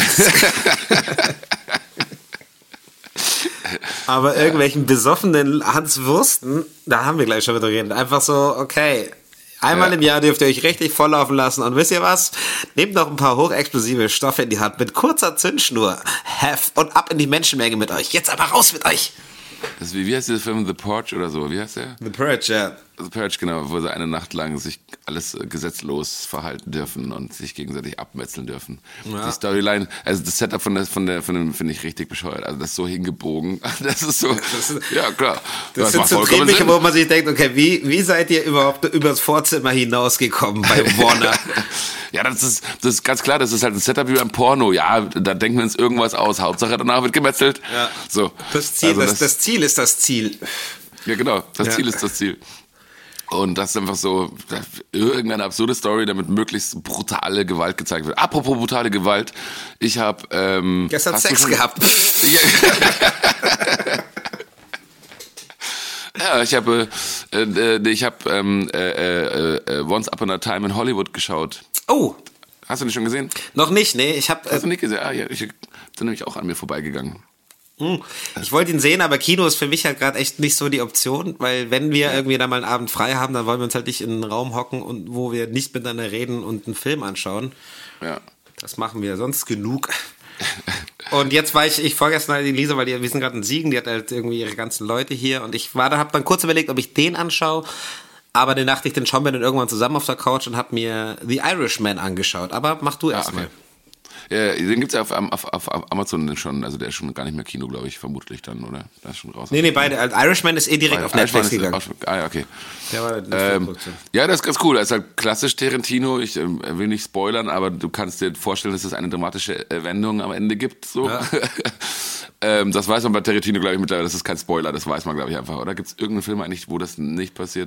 Aber irgendwelchen besoffenen Hans Wursten, da haben wir gleich schon wieder geredet. Einfach so, okay, einmal ja. im Jahr dürft ihr euch richtig volllaufen lassen. Und wisst ihr was? Nehmt noch ein paar hochexplosive Stoffe in die Hand mit kurzer Zündschnur. Have und ab in die Menschenmenge mit euch. Jetzt aber raus mit euch. Das ist wie, wie heißt der Film The Purge oder so? Wie heißt der? The Purge, ja. The Purge, genau, wo sie eine Nacht lang sich alles äh, gesetzlos verhalten dürfen und sich gegenseitig abmetzeln dürfen. Ja. Die Storyline, also das Setup von der, von der, von dem finde ich richtig bescheuert. Also das ist so hingebogen. Das ist so, das ist, ja klar. Das, das sind so Drehbücher, wo man sich denkt, okay, wie, wie seid ihr überhaupt übers Vorzimmer hinausgekommen bei Warner? Ja, das ist, das ist ganz klar, das ist halt ein Setup wie beim Porno. Ja, da denken wir uns irgendwas aus. Hauptsache danach wird gemetzelt. Ja. So. Das Ziel, also das, das, das Ziel ist das Ziel. Ja, genau. Das ja. Ziel ist das Ziel. Und das ist einfach so irgendeine absurde Story, damit möglichst brutale Gewalt gezeigt wird. Apropos brutale Gewalt, ich habe ähm, gestern Sex gehabt. Ja, ich habe äh, ich habe ähm, äh, äh, Once Upon a Time in Hollywood geschaut. Oh. Hast du den schon gesehen? Noch nicht, nee. Ich hab, Hast du nicht gesehen? Ah, ja, ich bin nämlich auch an mir vorbeigegangen. Ich wollte ihn sehen, aber Kino ist für mich halt gerade echt nicht so die Option, weil wenn wir irgendwie da mal einen Abend frei haben, dann wollen wir uns halt nicht in einen Raum hocken, und wo wir nicht miteinander reden und einen Film anschauen. Ja. Das machen wir sonst genug. Und jetzt war ich, ich vorgestern halt die Lisa, weil die, wir sind gerade in Siegen, die hat halt irgendwie ihre ganzen Leute hier, und ich war da, hab dann kurz überlegt, ob ich den anschaue, aber dann dachte ich, den schauen wir dann irgendwann zusammen auf der Couch und hab mir The Irishman angeschaut. Aber mach du erstmal. Ah, okay. Ja, den gibt's ja auf, auf, auf Amazon schon, also der ist schon gar nicht mehr Kino, glaube ich, vermutlich dann, oder? Der ist schon raus. Nee, nee, beide. Also Irishman ist eh direkt bei, auf Netflix gegangen. Auch, ah, ja, okay. Der war ähm, ja, das ist ganz cool. Das ist halt klassisch Tarantino. Ich äh, will nicht spoilern, aber du kannst dir vorstellen, dass es eine dramatische äh, Wendung am Ende gibt. So. Ja. ähm, das weiß man bei Tarantino, glaube ich, mittlerweile. Das ist kein Spoiler, das weiß man, glaube ich, einfach. Oder gibt es irgendeinen Film eigentlich, wo das nicht passiert?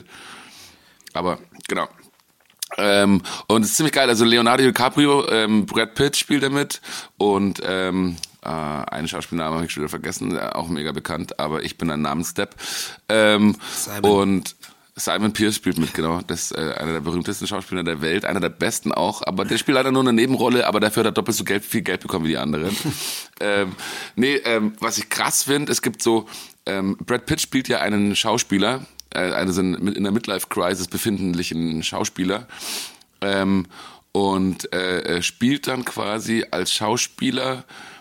Aber, genau. Ähm, und es ist ziemlich geil, also Leonardo DiCaprio, ähm, Brad Pitt spielt damit, und ähm, äh, einen Schauspielnamen habe ich schon wieder vergessen, äh, auch mega bekannt, aber ich bin ein Namensdepp. Ähm, und Simon Pierce spielt mit, genau, das ist äh, einer der berühmtesten Schauspieler der Welt, einer der besten auch, aber der spielt leider nur eine Nebenrolle, aber dafür hat er doppelt so Geld, viel Geld bekommen wie die anderen. ähm, nee, ähm, was ich krass finde, es gibt so, ähm, Brad Pitt spielt ja einen Schauspieler, einen in der Midlife-Crisis befindlichen Schauspieler, ähm, und äh, spielt dann quasi als Schauspieler,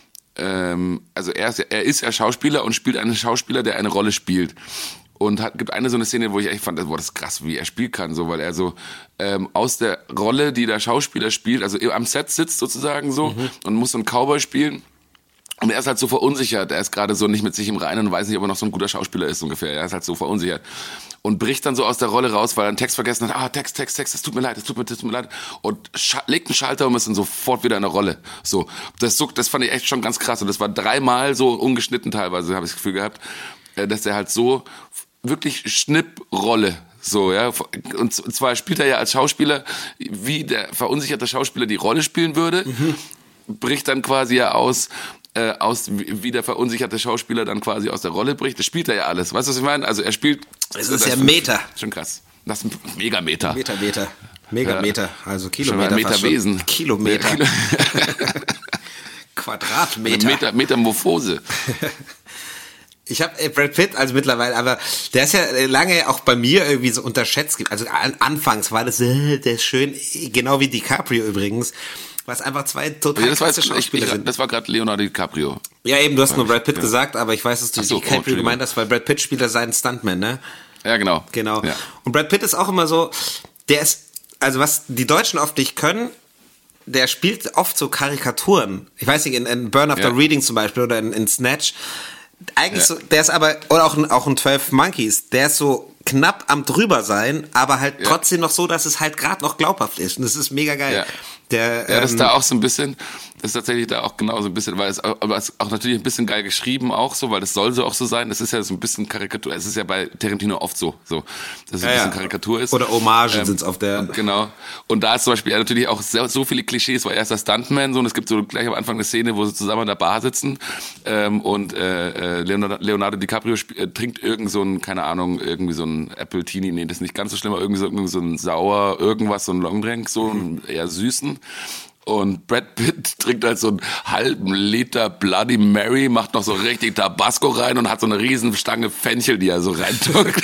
ähm, also er ist, er ist ja Schauspieler und spielt einen Schauspieler, der eine Rolle spielt. Und hat, gibt eine so eine Szene, wo ich echt fand, boah, das ist krass, wie er spielen kann, so, weil er so ähm, aus der Rolle, die der Schauspieler spielt, also am Set sitzt sozusagen so, mhm. und muss so einen Cowboy spielen. Und er ist halt so verunsichert, er ist gerade so nicht mit sich im Reinen und weiß nicht, ob er noch so ein guter Schauspieler ist ungefähr. Er ist halt so verunsichert und bricht dann so aus der Rolle raus, weil er einen Text vergessen hat. Ah, Text, Text, Text, das tut mir leid, das tut mir, das tut mir leid. Und scha- legt einen Schalter um, ist dann sofort wieder in der Rolle. So, das, so, das fand ich echt schon ganz krass. Und das war dreimal so ungeschnitten teilweise, habe ich das Gefühl gehabt, dass er halt so wirklich Schnipprolle. So, ja. Und zwar spielt er ja als Schauspieler, wie der verunsicherte Schauspieler die Rolle spielen würde, mhm. bricht dann quasi ja aus, Äh, aus, wie der verunsicherte Schauspieler dann quasi aus der Rolle bricht. Das spielt er ja alles. Weißt du, was ich meine? Also er spielt... Es ist das ja Meter. Schon krass. Das ist ein Megameter. Meter, Meter. Megameter. Ja. Also Kilometer. Schon ein Meterwesen. Kilometer. Ja, Kilo- Quadratmeter. Meter, Metamorphose. Ich habe äh, Brad Pitt, also mittlerweile, aber der ist ja lange auch bei mir irgendwie so unterschätzt. Also an, anfangs war das, äh, der ist schön, genau wie DiCaprio übrigens. Was einfach zwei total ja, das krasse war, Schauspieler ich, sind. Das war gerade Leonardo DiCaprio. Ja, eben, du hast nur Brad Pitt ja. gesagt, aber ich weiß, dass du so, DiCaprio oh, gemeint hast, weil Brad Pitt spielt ja seinen Stuntman, ne? Ja, genau. Genau. Ja. Und Brad Pitt ist auch immer so, der ist, also was die Deutschen oft nicht können, der spielt oft so Karikaturen. Ich weiß nicht, in, in Burn After Ja. Reading zum Beispiel oder in, in Snatch. Eigentlich Ja. so, der ist aber, oder auch in, auch in zwölf Monkeys, der ist so knapp am drüber sein, aber halt Ja. trotzdem noch so, dass es halt gerade noch glaubhaft ist. Und das ist mega geil. Ja. Der, Ja, das ähm, ist da auch so ein bisschen, das ist tatsächlich da auch genau so ein bisschen, weil es, aber es ist auch natürlich ein bisschen geil geschrieben auch so, weil das soll so auch so sein. Das ist ja so ein bisschen Karikatur. Es ist ja bei Tarantino oft so, so, dass es ein Ja, bisschen ja. Karikatur ist. Oder Hommagen Ähm, sind's auf der. Und genau. Und da ist zum Beispiel natürlich auch so, so viele Klischees, weil er ist der Stuntman so und es gibt so gleich am Anfang eine Szene, wo sie zusammen in der Bar sitzen ähm, und äh, Leonardo, Leonardo DiCaprio sp- äh, trinkt irgend so ein, keine Ahnung, irgendwie so ein Apple Teenie, nee, das ist nicht ganz so schlimm, aber irgendwie so, irgendwie so ein sauer, irgendwas, so ein Longdrink, so einen eher süßen. Und Brad Pitt trinkt halt so einen halben Liter Bloody Mary, macht noch so richtig Tabasco rein und hat so eine riesen Stange Fenchel, die er so reintunkt.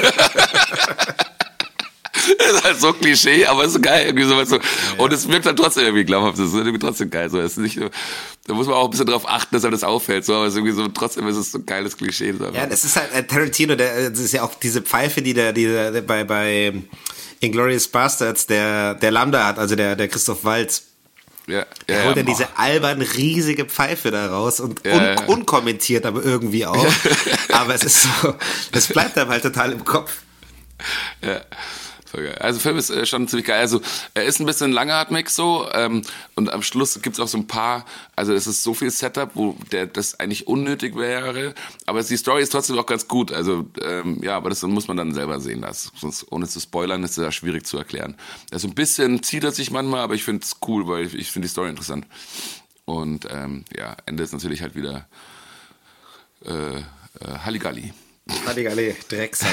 Das ist halt so Klischee, aber ist so geil. Irgendwie so, so. Und es wirkt dann trotzdem irgendwie glaubhaft. Das ist irgendwie trotzdem geil. So, es ist nicht so, da muss man auch ein bisschen drauf achten, dass einem das auffällt. So, aber es ist irgendwie so, trotzdem ist es so ein geiles Klischee. So. Ja, das ist halt äh, Tarantino, der, das ist ja auch diese Pfeife, die der, die der, der bei, bei Inglourious Bastards, der, der Lambda hat, also der, der Christoph Waltz. Ja, Er ja, holt ja ja, diese albern riesige Pfeife da raus und Ja, un ja. unkommentiert, aber irgendwie auch. Aber es ist so, es bleibt einem halt total im Kopf. Ja. Voll geil. Also Film ist äh, schon ziemlich geil. Also er ist ein bisschen langatmig so ähm, und am Schluss gibt's auch so ein paar, also es ist so viel Setup, wo der das eigentlich unnötig wäre, aber die Story ist trotzdem auch ganz gut. Also ähm, ja, aber das muss man dann selber sehen. Das, sonst, ohne zu spoilern, ist das ja schwierig zu erklären. Also ein bisschen zieht er sich manchmal, aber ich finde es cool, weil ich, ich finde die Story interessant. Und ähm, ja, Ende ist natürlich halt wieder äh, äh, Halligalli. Halligalli, Drecksau.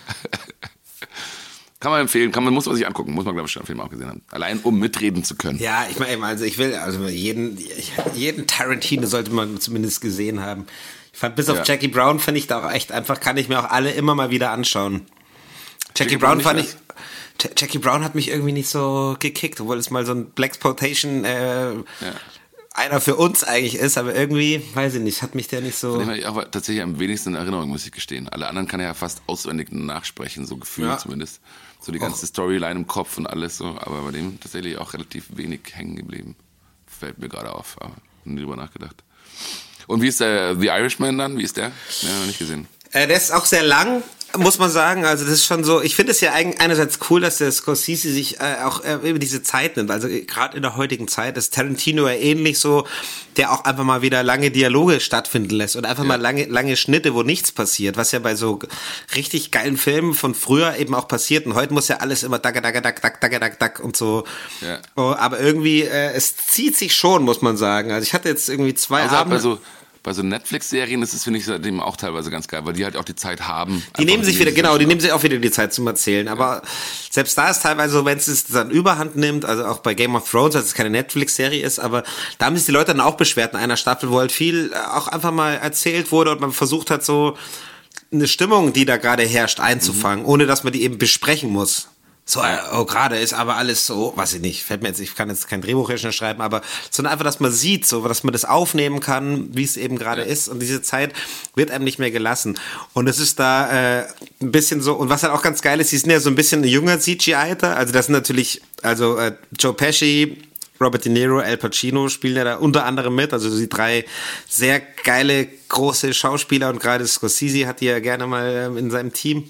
Kann man empfehlen, kann man, muss man sich angucken, muss man glaube ich schon im Film auch gesehen haben. Allein um mitreden zu können. Ja, ich meine, also ich will, also jeden, jeden Tarantino sollte man zumindest gesehen haben. Ich fand, bis auf Ja. Jackie Brown finde ich da auch echt einfach, kann ich mir auch alle immer mal wieder anschauen. Jackie, Jackie Brown Brown fand nicht ich, Ja- Jackie Brown hat mich irgendwie nicht so gekickt, obwohl es mal so ein Blaxploitation, äh, Ja. einer für uns eigentlich ist, aber irgendwie, weiß ich nicht, hat mich der nicht so. Den habe ich auch tatsächlich am wenigsten in Erinnerung, muss ich gestehen. Alle anderen kann er ja fast auswendig nachsprechen, so gefühlt Ja. zumindest. So die ganze Storyline im Kopf und alles so, aber bei dem tatsächlich auch relativ wenig hängen geblieben. Fällt mir gerade auf, aber nie drüber nachgedacht. Und wie ist der The Irishman dann? Wie ist der? Den haben wir noch nicht gesehen. Äh, der ist auch sehr lang, muss man sagen. Also das ist schon so, ich finde es ja eigen- einerseits cool, dass der Scorsese sich äh, auch äh, über diese Zeit nimmt. Also gerade in der heutigen Zeit ist Tarantino ja ähnlich so, der auch einfach mal wieder lange Dialoge stattfinden lässt und einfach Ja. mal lange lange Schnitte, wo nichts passiert, was ja bei so richtig geilen Filmen von früher eben auch passiert. Und heute muss ja alles immer dack, dack, dack, dack, dack, dack, dack und so. Ja. Oh, aber irgendwie, äh, es zieht sich schon, muss man sagen. Also ich hatte jetzt irgendwie zwei Also Abende. bei so, bei so Netflix-Serien ist es, finde ich, seitdem auch teilweise ganz geil, weil die halt auch die Zeit haben. Die nehmen sich wieder, genau, die nehmen nehmen sich auch wieder die Zeit zum Erzählen. Aber selbst da ist teilweise so, wenn es es dann Überhand nimmt, also auch bei Game of Thrones, als es keine Netflix-Serie ist, aber da haben sich die Leute dann auch beschwert in einer Staffel, wo halt viel auch einfach mal erzählt wurde und man versucht hat so eine Stimmung, die da gerade herrscht, einzufangen, ohne dass man die eben besprechen muss. So, äh, oh, gerade ist aber alles so, weiß ich nicht, fällt mir jetzt, ich kann jetzt kein Drehbuch hier schreiben, aber sondern einfach, dass man sieht, so, dass man das aufnehmen kann, wie es eben gerade Ja. ist und diese Zeit wird einem nicht mehr gelassen. Und es ist da äh, ein bisschen so, und was halt auch ganz geil ist, die sind ja so ein bisschen jünger C G I-ter, also das sind natürlich, also äh, Joe Pesci, Robert De Niro, Al Pacino spielen ja da unter anderem mit, also die drei sehr geile, große Schauspieler und gerade Scorsese hat die ja gerne mal ähm, in seinem Team.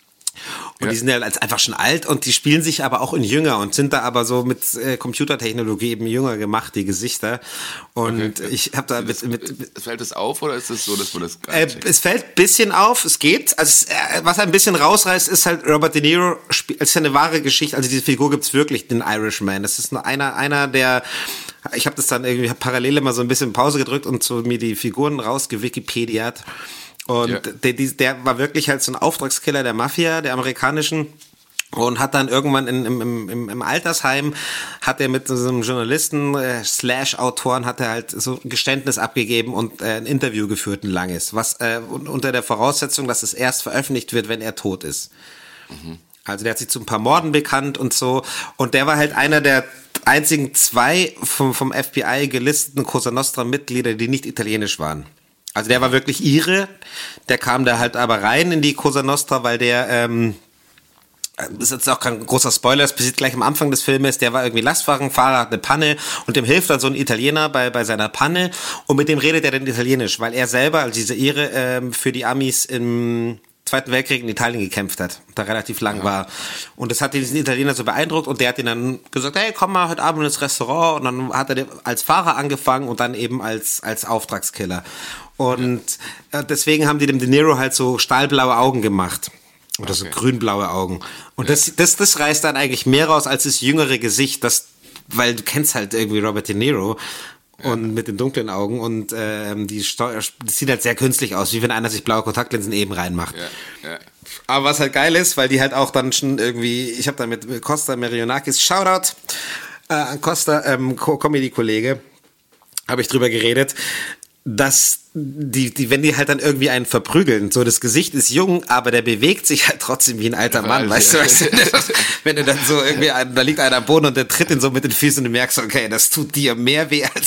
Und Ja. die sind ja als einfach schon alt und die spielen sich aber auch in jünger und sind da aber so mit äh, Computertechnologie eben jünger gemacht, die Gesichter. Und Okay. ich habe da mit, mit, mit Fällt das auf oder ist es so, dass man das gar äh, nicht checkt? es fällt ein bisschen auf, es geht. Also es, äh, was ein bisschen rausreißt, ist halt Robert De Niro, spiel- es ist ja eine wahre Geschichte, also diese Figur gibt's wirklich, den Irishman. Das ist nur einer, einer der, ich habe das dann irgendwie hab parallel immer so ein bisschen Pause gedrückt und so mir die Figuren rausgewikipediat. Und Ja. der, der, der war wirklich halt so ein Auftragskiller der Mafia, der amerikanischen. Und hat dann irgendwann in, im, im, im Altersheim, hat er mit so einem Journalisten, äh, slash Autoren, hat er halt so ein Geständnis abgegeben und äh, ein Interview geführt, ein langes. Was äh, unter der Voraussetzung, dass es erst veröffentlicht wird, wenn er tot ist. Mhm. Also der hat sich zu ein paar Morden bekannt und so. Und der war halt einer der einzigen zwei vom, vom F B I gelisteten Cosa Nostra-Mitglieder, die nicht italienisch waren. Also der war wirklich Ire, der kam da halt aber rein in die Cosa Nostra, weil der ähm, das ist jetzt auch kein großer Spoiler, das passiert gleich am Anfang des Filmes, der war irgendwie Lastwagenfahrer, hat eine Panne und dem hilft dann so ein Italiener bei, bei seiner Panne und mit dem redet er dann Italienisch, weil er selber, also diese Ire, ähm, für die Amis im Zweiten Weltkrieg in Italien gekämpft hat, da relativ lang ja. war. Und das hat diesen Italiener so beeindruckt und der hat ihn dann gesagt, hey, komm mal heute Abend ins Restaurant und dann hat er als Fahrer angefangen und dann eben als, als Auftragskiller. Und ja. deswegen haben die dem De Niro halt so stahlblaue Augen gemacht. Oder okay. so grünblaue Augen. Und ja. das, das, das reißt dann eigentlich mehr raus als das jüngere Gesicht, das, weil du kennst halt irgendwie Robert De Niro ja. und mit den dunklen Augen und ähm, die Steu- das sieht halt sehr künstlich aus, wie wenn einer sich blaue Kontaktlinsen eben reinmacht. Ja. Ja. Aber was halt geil ist, weil die halt auch dann schon irgendwie, ich habe da mit Costa Merionakis, Shoutout äh, an Costa, ähm, Comedy-Kollege, habe ich drüber geredet, dass die, die, wenn die halt dann irgendwie einen verprügeln, so das Gesicht ist jung, aber der bewegt sich halt trotzdem wie ein alter ja, Mann, weißt du, weißt du, wenn du dann so irgendwie, da liegt einer am Boden und der tritt ihn so mit den Füßen und du merkst, okay, das tut dir mehr weh als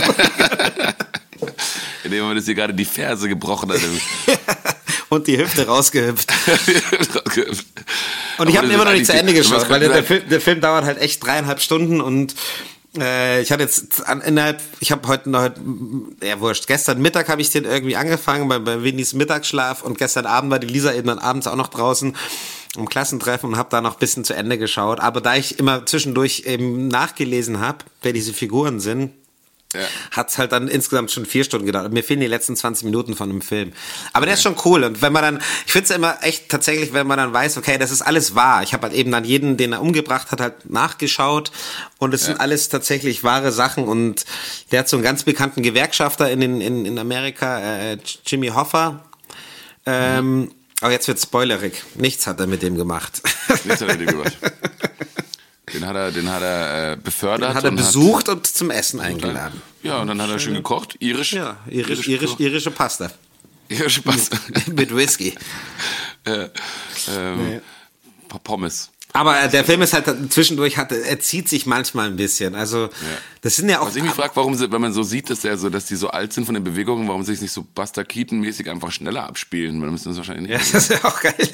in dem Moment ist dir gerade die Ferse gebrochen. Also. Und die Hüfte rausgehüpft. Und ich habe immer noch nicht zu Ende geschaut, weil der, der, Film, der Film dauert halt echt dreieinhalb Stunden und Äh, ich hatte jetzt an, innerhalb, ich habe heute noch, ja wurscht, gestern Mittag habe ich den irgendwie angefangen bei, bei Winnies Mittagsschlaf und gestern Abend war die Lisa eben dann abends auch noch draußen im Klassentreffen und habe da noch ein bisschen zu Ende geschaut. Aber da ich immer zwischendurch eben nachgelesen habe, wer diese Figuren sind, ja. hat's halt dann insgesamt schon vier Stunden gedauert. Mir fehlen die letzten zwanzig Minuten von dem Film. Aber okay. der ist schon cool. Und wenn man dann, ich find's immer echt tatsächlich, wenn man dann weiß, okay, das ist alles wahr. Ich habe halt eben dann jeden, den er umgebracht hat, halt nachgeschaut. Und es ja. sind alles tatsächlich wahre Sachen. Und der hat so einen ganz bekannten Gewerkschafter in, in, in Amerika, äh, Jimmy Hoffa. Ähm, mhm. Aber jetzt wird's spoilerig. Nichts hat er mit dem gemacht. Nichts hat er mit dem gemacht. Den hat er, den hat er äh, befördert. Den hat er und besucht hat, und zum Essen eingeladen. Ja, und dann hat er schön gekocht. Irisch. Ja, irisch, irisch, irisch, irische Pasta. Irische Pasta. Mit Whisky. äh, ähm, nee. Pommes. Aber äh, der Film ist halt zwischendurch, hat, er zieht sich manchmal ein bisschen. Also, ja. das sind ja auch. Was ich mich frage, warum sie, wenn man so sieht, dass, der so, dass die so alt sind von den Bewegungen, warum sie sich nicht so Buster Keaton-mäßig einfach schneller abspielen? Dann müssen das wahrscheinlich nicht. Ja, das ist ja auch geil.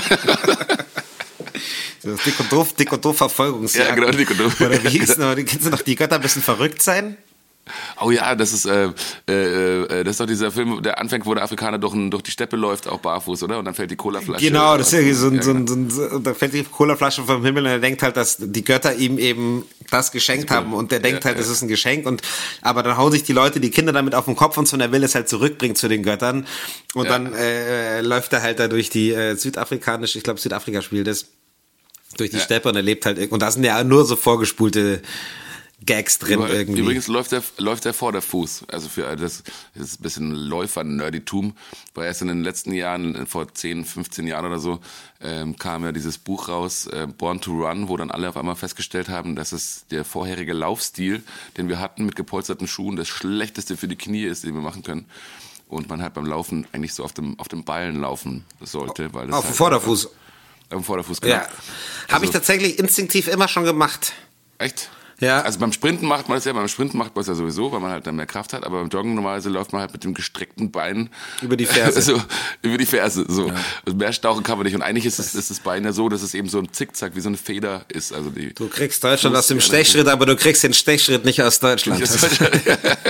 So, Dick und Doof, Dick und Doof Verfolgungsjagd. Ja, genau, Dick und Doof. Oder wie hieß noch, kennst du noch, die Götter müssen verrückt sein? Oh ja, das ist, äh, äh, das ist doch dieser Film, der anfängt, wo der Afrikaner durch, durch die Steppe läuft, auch barfuß, oder? Und dann fällt die Colaflasche. Genau, das ist ja so ein, so ein, so ein, so, da fällt die Colaflasche vom Himmel und er denkt halt, dass die Götter ihm eben das geschenkt haben und der denkt ja, halt, ja. das ist ein Geschenk und, aber dann hauen sich die Leute, die Kinder damit auf den Kopf und so und er will es halt zurückbringen zu den Göttern und ja. dann, äh, läuft er halt da durch die, äh, südafrikanische, ich glaube Südafrika spielt es, durch die ja. Steppe und er lebt halt, und da sind ja nur so vorgespulte Gags drin Über, irgendwie. Übrigens läuft der, läuft der Vorderfuß. Also für das, das ist ein bisschen Läufer-Nerditum, weil erst in den letzten Jahren, vor zehn, fünfzehn Jahren oder so, ähm, kam ja dieses Buch raus, äh, Born to Run, wo dann alle auf einmal festgestellt haben, dass es der vorherige Laufstil, den wir hatten mit gepolsterten Schuhen, das Schlechteste für die Knie ist, den wir machen können. Und man halt beim Laufen eigentlich so auf dem, auf dem Ballen laufen sollte. Weil das auf halt dem Vorderfuß. Auf dem Vorderfuß, genau. Ja. Also, habe ich tatsächlich instinktiv immer schon gemacht. Echt? Ja. Also beim Sprinten macht man das ja, beim Sprinten macht man es ja sowieso, weil man halt dann mehr Kraft hat, aber beim Joggen normalerweise läuft man halt mit dem gestreckten Bein über die Ferse. so, über die Ferse, so. Ja. Also mehr stauchen kann man nicht. Und eigentlich ist, es, ist das Bein ja so, dass es eben so ein Zickzack, wie so eine Feder ist. Also die du kriegst Deutschland aus dem Stechschritt, aber du kriegst den Stechschritt nicht aus Deutschland. Nicht aus Deutschland.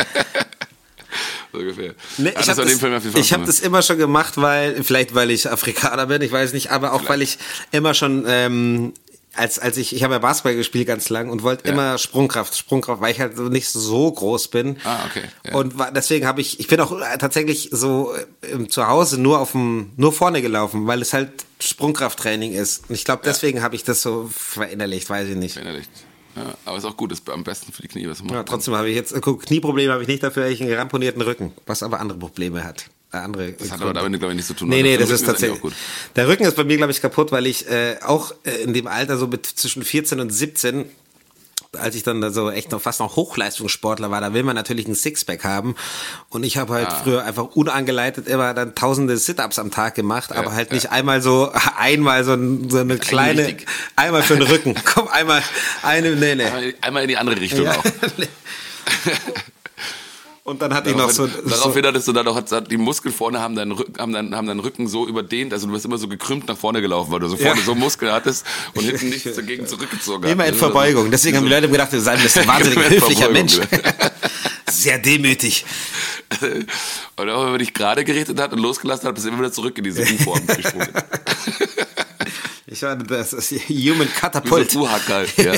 So ungefähr. Nee, ich habe das, hab das immer schon gemacht, weil, vielleicht weil ich Afrikaner bin, ich weiß nicht, aber auch vielleicht. weil ich immer schon, ähm, als, als ich, ich habe ja Basketball gespielt ganz lang und wollte ja. immer Sprungkraft, Sprungkraft, weil ich halt nicht so groß bin. Ah, okay. Ja. Und deswegen habe ich, ich bin auch tatsächlich so äh, zu Hause nur auf dem, nur vorne gelaufen, weil es halt Sprungkrafttraining ist. Und ich glaube, deswegen ja. habe ich das so verinnerlicht, weiß ich nicht. Verinnerlicht. Ja, aber ist auch gut, ist am besten für die Knie. Was man ja, trotzdem habe ich jetzt, guck, Knieprobleme habe ich nicht, dafür habe ich einen ramponierten Rücken, was aber andere Probleme hat. Äh, andere das hat aber damit, glaube ich, nichts zu tun. Nee, nee, das ist tatsächlich, gut. Der Rücken ist bei mir, glaube ich, kaputt, weil ich äh, auch äh, in dem Alter so mit zwischen vierzehn und siebzehn, als ich dann da so echt noch fast noch Hochleistungssportler war, da will man natürlich einen Sixpack haben und ich habe halt ah. früher einfach unangeleitet immer dann tausende Sit-Ups am Tag gemacht, ja, aber halt ja. nicht einmal so, einmal so, ein, so eine kleine, richtig. einmal für den Rücken, komm, einmal, eine, nee, nee. Einmal, einmal in die andere Richtung ja. auch. Und dann hatte ich noch so... Daraufhin so hattest du dann noch, die Muskeln vorne haben deinen, Rücken, haben, deinen, haben deinen Rücken so überdehnt, also du bist immer so gekrümmt nach vorne gelaufen, weil du so vorne ja. so Muskeln hattest und hinten nichts dagegen zurückgezogen hast. Immer in Verbeugung. Deswegen haben die Leute gedacht, du seid ein wahnsinnig höflicher Mensch. Sehr demütig. Und auch wenn man dich gerade gerichtet hat und losgelassen hat, bist du immer wieder zurück in diese U-Form gesprungen. Ich war das ist Human Katapult. So U-Hackerl, ja.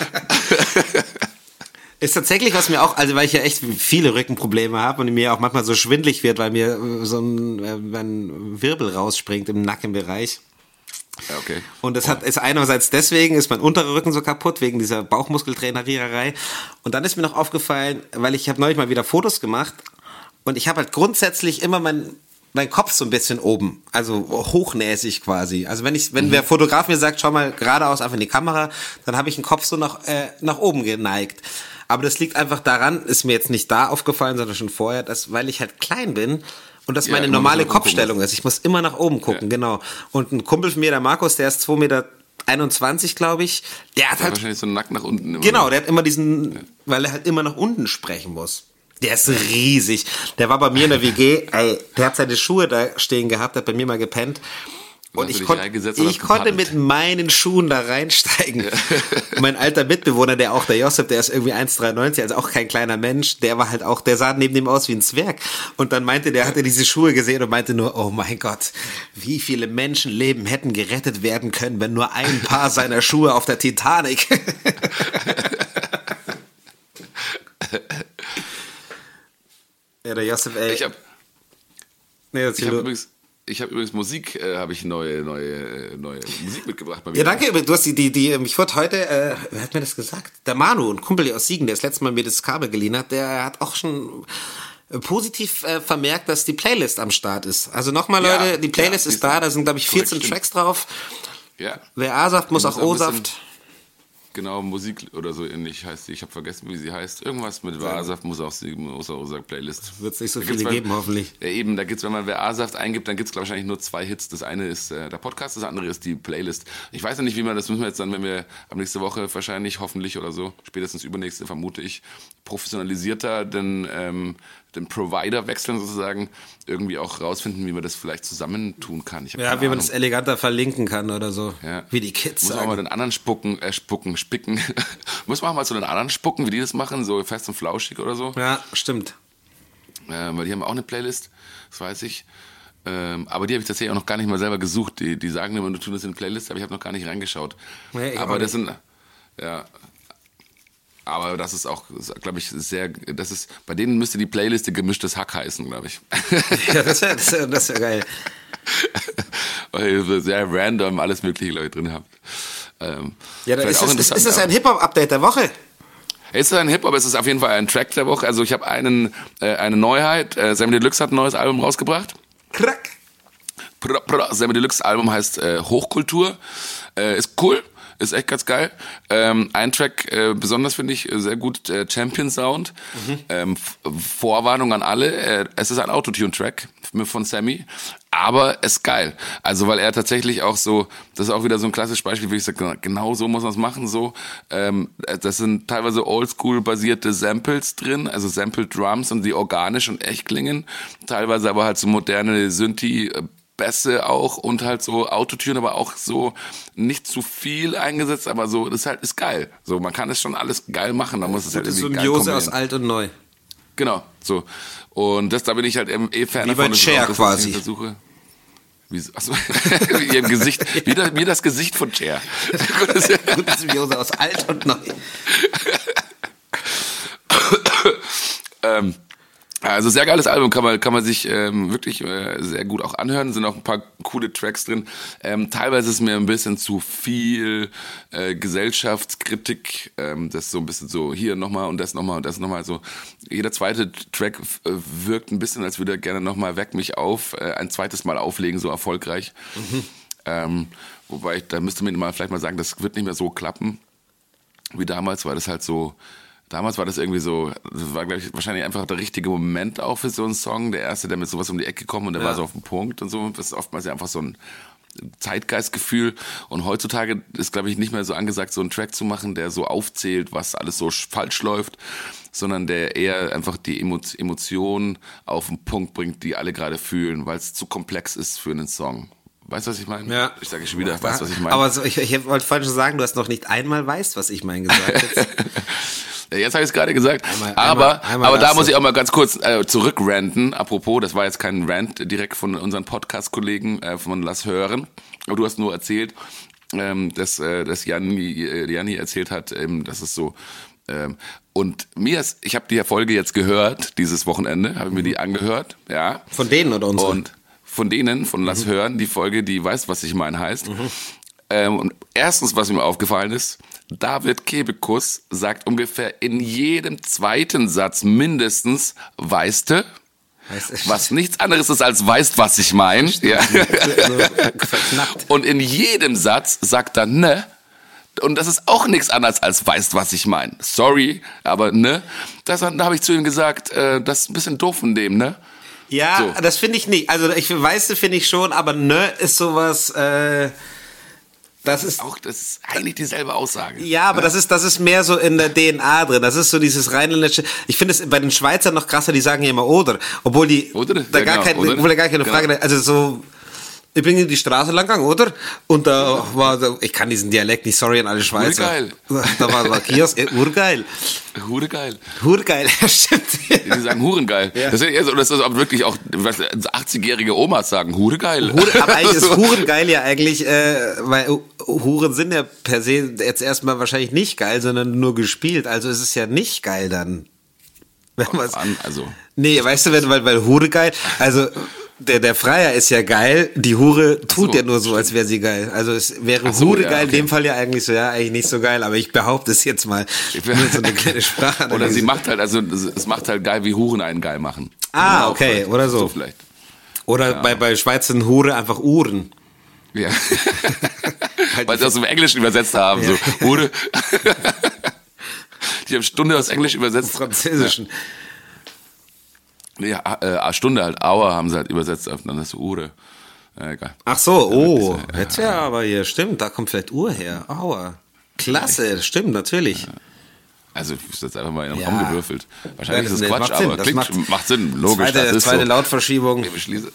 Ist tatsächlich, was mir auch, also weil ich ja echt viele Rückenprobleme habe und mir auch manchmal so schwindlig wird, weil mir so ein, ein Wirbel rausspringt im Nackenbereich. Ja, okay. Und das hat, ist einerseits deswegen, ist mein unterer Rücken so kaputt, wegen dieser Bauchmuskeltraineriererei. Und dann ist mir noch aufgefallen, weil ich habe neulich mal wieder Fotos gemacht und ich habe halt grundsätzlich immer mein, mein Kopf so ein bisschen oben, also hochnäsig quasi. Also wenn ich, wenn mhm. der Fotograf mir sagt, schau mal geradeaus einfach in die Kamera, dann habe ich den Kopf so nach, äh, nach oben geneigt. Aber das liegt einfach daran, ist mir jetzt nicht da aufgefallen, sondern schon vorher, dass, weil ich halt klein bin und das ja, meine normale Kopfstellung ist. Ich muss immer nach oben gucken, ja. genau. Und ein Kumpel von mir, der Markus, der ist zwei Meter einundzwanzig, glaube ich, der hat der halt... wahrscheinlich so einen Nacken nach unten. Immer genau, der hat immer diesen, ja. weil er halt immer nach unten sprechen muss. Der ist riesig. Der war bei mir in der W G, ey, der hat seine Schuhe da stehen gehabt, hat bei mir mal gepennt. Und ich, kon- ich konnte mit meinen Schuhen da reinsteigen. Ja. Mein alter Mitbewohner, der auch, der Josef, der ist irgendwie eins Komma dreiundneunzig, also auch kein kleiner Mensch, der war halt auch, der sah neben ihm aus wie ein Zwerg. Und dann meinte, der hatte diese Schuhe gesehen und meinte nur, oh mein Gott, wie viele Menschenleben hätten gerettet werden können, wenn nur ein Paar seiner Schuhe auf der Titanic. Ja, der Josef, ey. Ich hab, nee, ich hab übrigens, ich habe übrigens Musik, äh, habe ich neue, neue, neue Musik mitgebracht. Bei mir. Ja, danke. Du hast die, die, die, ich wurde heute, äh, wer hat mir das gesagt? Der Manu, ein Kumpel aus Siegen, der das letzte Mal mir das Kabel geliehen hat, der hat auch schon positiv äh, vermerkt, dass die Playlist am Start ist. Also nochmal, ja, Leute, die Playlist ja, ist da, da sind, glaube ich, vierzehn Tracks drauf. Ja. Wer A-Saft, muss auch O-Saft. Genau, Musik oder so ähnlich heißt sie. Ich habe vergessen, wie sie heißt. Irgendwas mit Wer A-Saft muss auch sie, muss auch sagen, Playlist. Wird es nicht so da viele geben, hoffentlich. Ja, eben, da gibt's, wenn man Wer A-Saft eingibt, dann gibt's wahrscheinlich nur zwei Hits. Das eine ist äh, der Podcast, das andere ist die Playlist. Ich weiß ja nicht, wie man das müssen wir jetzt dann, wenn wir ab nächste Woche wahrscheinlich, hoffentlich oder so, spätestens übernächste, vermute ich, professionalisierter den, ähm, den Provider wechseln sozusagen, irgendwie auch rausfinden, wie man das vielleicht zusammentun kann. Ich hab ja, wie man das eleganter verlinken kann oder so. Ja. Wie die Kids Muss sagen. man auch mal den anderen spucken, äh, spucken, spicken. Muss man auch mal zu den anderen spucken, wie die das machen, so fest und flauschig oder so. Ja, stimmt. Äh, weil die haben auch eine Playlist, das weiß ich. Ähm, aber die habe ich tatsächlich auch noch gar nicht mal selber gesucht. Die, die sagen immer, du tun das in eine Playlist, aber ich habe noch gar nicht reingeschaut. Nee, aber das sind, ja... Aber das ist auch, glaube ich, sehr, das ist, bei denen müsste die Playliste gemischtes Hack heißen, glaube ich. Ja, das wäre das wär, das wär geil. Weil ihr so sehr random alles mögliche, glaube ich, drin habt. Ähm, ja, dann ist, das, ist, ist das ein Hip-Hop-Update der Woche? Ist es ein Hip-Hop, es ist auf jeden Fall ein Track der Woche. Also ich habe einen, äh, eine Neuheit, äh, Sammy Deluxe hat ein neues Album rausgebracht. Krack. Pr- pr- Sammy Deluxe Album heißt äh, Hochkultur, äh, ist cool. Ist echt ganz geil. Ähm, ein Track, äh, besonders finde ich, sehr gut, äh, Champion Sound. Mhm. Ähm, F- Vorwarnung an alle, äh, es ist ein Autotune-Track von Sammy, aber ist geil. Also, weil er tatsächlich auch so, das ist auch wieder so ein klassisches Beispiel, wie ich sage, genau so muss man es machen, so. Ähm, das sind teilweise oldschool-basierte Samples drin, also Sampled Drums und die organisch und echt klingen. Teilweise aber halt so moderne Synthi- Bässe auch und halt so Autotune, aber auch so nicht zu viel eingesetzt, aber so, das ist halt, ist geil. So, man kann es schon alles geil machen, da muss es halt irgendwie geil Symbiose aus alt und neu. Genau, so. Und das, da bin ich halt eh Fan wie davon. Wie bei Cher das, quasi. Ich versuche. Wie, achso, wie im Gesicht, wie das, wie das Gesicht von Cher. Gute Symbiose aus alt und neu. ähm, Also sehr geiles Album, kann man kann man sich ähm, wirklich äh, sehr gut auch anhören. Sind auch ein paar coole Tracks drin. Ähm, teilweise ist mir ein bisschen zu viel äh, Gesellschaftskritik. Ähm, das ist so ein bisschen so hier nochmal und das nochmal und das nochmal. So jeder zweite Track äh, wirkt ein bisschen, als würde er gerne nochmal Weck mich auf äh, ein zweites Mal auflegen, so erfolgreich. Mhm. Ähm, wobei ich, da müsste man mal vielleicht mal sagen, das wird nicht mehr so klappen wie damals, weil das halt so. Damals war das irgendwie so, das war, glaube ich, wahrscheinlich einfach der richtige Moment auch für so einen Song. Der erste, der mit sowas um die Ecke kommt und der ja. war so auf den Punkt und so. Das ist oftmals ja einfach so ein Zeitgeistgefühl. Und heutzutage ist, glaube ich, nicht mehr so angesagt, so einen Track zu machen, der so aufzählt, was alles so falsch läuft, sondern der eher einfach die Emo- Emotionen auf den Punkt bringt, die alle gerade fühlen, weil es zu komplex ist für einen Song. Weißt du, was ich meine? Ja. Ich sage schon wieder, weißt du, was ich meine? Aber so, ich, ich wollte vorhin schon sagen, du hast noch nicht einmal weißt, was ich meine gesagt jetzt. Jetzt habe ich es gerade gesagt, Einmal, aber, einmal, einmal aber da darfst muss du. ich auch mal ganz kurz äh, zurückranten. Apropos, das war jetzt kein Rant direkt von unseren Podcast-Kollegen äh, von Lass Hören, aber du hast nur erzählt, ähm, dass, äh, dass Janni, äh, Janni erzählt hat, ähm, dass es so ähm, und mir ist, ich habe die Folge jetzt gehört, dieses Wochenende, habe ich mir die angehört, ja. Von denen oder unsere? Und von denen, von Lass Hören, die Folge, die weiß, was ich meine, heißt. Mhm. Ähm, und erstens, was mir aufgefallen ist, David Kebekus sagt ungefähr in jedem zweiten Satz mindestens, weißt du, was nichts anderes ist als weißt, was ich meine. Ja. Und in jedem Satz sagt er ne. Und das ist auch nichts anderes als weißt, was ich meine. Sorry, aber ne. Das, da habe ich zu ihm gesagt, äh, das ist ein bisschen doof von dem, ne. Ja, so. Das finde ich nicht. Also ich weißt du, finde ich schon, aber ne ist sowas... Äh Das ist auch, das ist eigentlich dieselbe Aussage. Ja, aber ja. das ist, das ist mehr so in der D N A drin. Das ist so dieses rheinländische. Ich finde es bei den Schweizern noch krasser, die sagen ja immer oder, obwohl die oder? da ja, gar genau, kein, oder? obwohl da gar keine genau. Frage, also so. Ich bin in die Straße lang gegangen, oder? Und da ja. war, ich kann diesen Dialekt nicht, sorry an alle Schweizer. Urgeil. Da war, war Kiosk, äh, urgeil. Hurengeil. Hurengeil, stimmt. Die sagen Hurengeil. Ja. Das ist, das ist auch wirklich auch, was achtzigjährige Omas sagen, Hurengeil. Hure, aber eigentlich ist Hurengeil ja eigentlich, äh, weil Huren sind ja per se jetzt erstmal wahrscheinlich nicht geil, sondern nur gespielt. Also ist es ja nicht geil dann. Wenn man's, an, also. Nee, weißt du, wenn, weil, weil Hure geil, also der, der Freier ist ja geil, die Hure tut so, ja nur so, stimmt. als wäre sie geil. Also es wäre so, Hure ja, geil, okay. in dem Fall ja eigentlich so, ja, eigentlich nicht so geil, aber ich behaupte es jetzt mal. Nur so eine kleine Sprache. Oder sie macht halt, also es macht halt geil, wie Huren einen geil machen. Ah, okay, oder so. so vielleicht. Oder ja. bei, bei Schweizern Hure einfach Uhren. Ja. halt Weil sie das im Englischen übersetzt haben, ja. so Hure. Die haben Stunde aus Englisch übersetzt. Französischen. Ja, äh, Stunde halt, Hour haben sie halt übersetzt, dann ist Uhr. Ja, egal. Ach so, oh, ja, jetzt ja, aber hier, stimmt, da kommt vielleicht Uhr her. Hour. Klasse, ja. Stimmt, natürlich. Ja. Also, ist jetzt einfach mal in den ja. Raum gewürfelt. Wahrscheinlich ja, ist es Quatsch, Sinn, aber klingt, macht, macht Sinn, logisch. Zweite, das ist zweite so. Lautverschiebung. Ich schließe.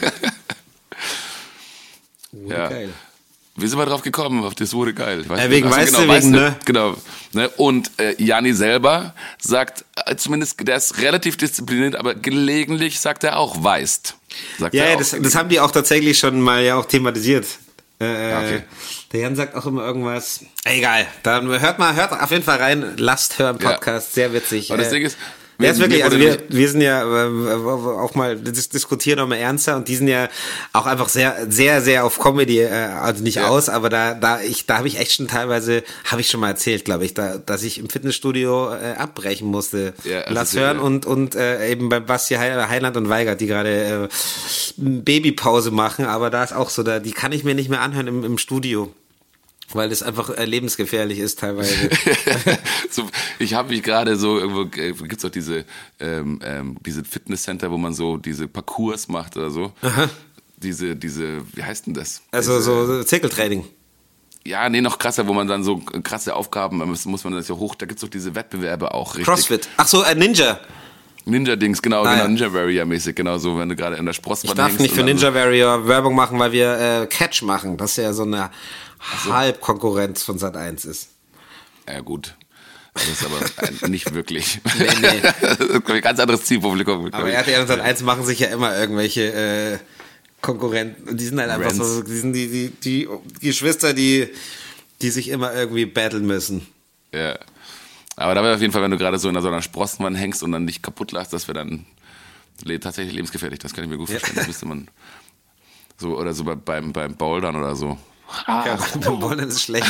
Oh, ja. Geil. Wie sind wir drauf gekommen, auf das wurde geil? Ich weiß ja, wegen Achso, weißt genau, du, weißt wegen, du, ne? Genau. Ne? Und äh, Janni selber sagt, äh, zumindest, der ist relativ diszipliniert, aber gelegentlich sagt er auch, weißt. Sagt ja, er ja auch. das, das haben die auch tatsächlich schon mal ja auch thematisiert. Äh, okay. Der Jan sagt auch immer irgendwas. Egal, dann hört mal, hört auf jeden Fall rein. Lasst hören Podcast, ja. Sehr witzig. Aber das Ding ist, ja, ist wirklich, also wir, wir sind ja äh, auch mal dis- diskutieren auch mal ernster und die sind ja auch einfach sehr, sehr, sehr auf Comedy, äh, also nicht ja. aus, aber da, da ich, da habe ich echt schon teilweise, habe ich schon mal erzählt, glaube ich, da, dass ich im Fitnessstudio äh, abbrechen musste. Ja, also Lass hören ja. und und äh, eben bei Basti Heiland und Weigert, die gerade äh, Babypause machen, aber da ist auch so, da die kann ich mir nicht mehr anhören im, im Studio. Weil das einfach äh, lebensgefährlich ist teilweise. so, ich habe mich gerade so, irgendwo äh, gibt's auch diese, ähm, ähm, diese Fitnesscenter, wo man so diese Parcours macht oder so. Aha. Diese, diese, wie heißt denn das? Also diese, so Zirkeltraining. Ja, nee, noch krasser, wo man dann so krasse Aufgaben, muss, muss man das ja hoch, da gibt's doch diese Wettbewerbe auch, richtig? Crossfit. Ach so, ein Ninja. Ninja-Dings, genau, ah, genau, ja. Ninja-Warrior-mäßig, genau so, wenn du gerade in der Sprosswand hängst. Ich darf hängst nicht für Ninja-Warrior Werbung machen, weil wir äh, Catch machen, das ja so eine so. Halbkonkurrenz von Sat eins ist. Ja gut, das ist aber nicht wirklich. Nee, nee. Das ist ein ganz anderes Zielpublikum. Aber R T L und Sat eins machen sich ja immer irgendwelche äh, Konkurrenten, die sind halt einfach Rents. so, die sind die, die, die Geschwister, die, die sich immer irgendwie battlen müssen. Ja. Aber da wäre auf jeden Fall, wenn du gerade so in so einer Sprossenwand hängst und dann dich kaputt lachst, das wäre dann le- tatsächlich lebensgefährlich. Das kann ich mir gut vorstellen. Ja. Da müsste man so, oder so bei, beim, beim Bouldern oder so. Ja, beim Bouldern ist schlecht.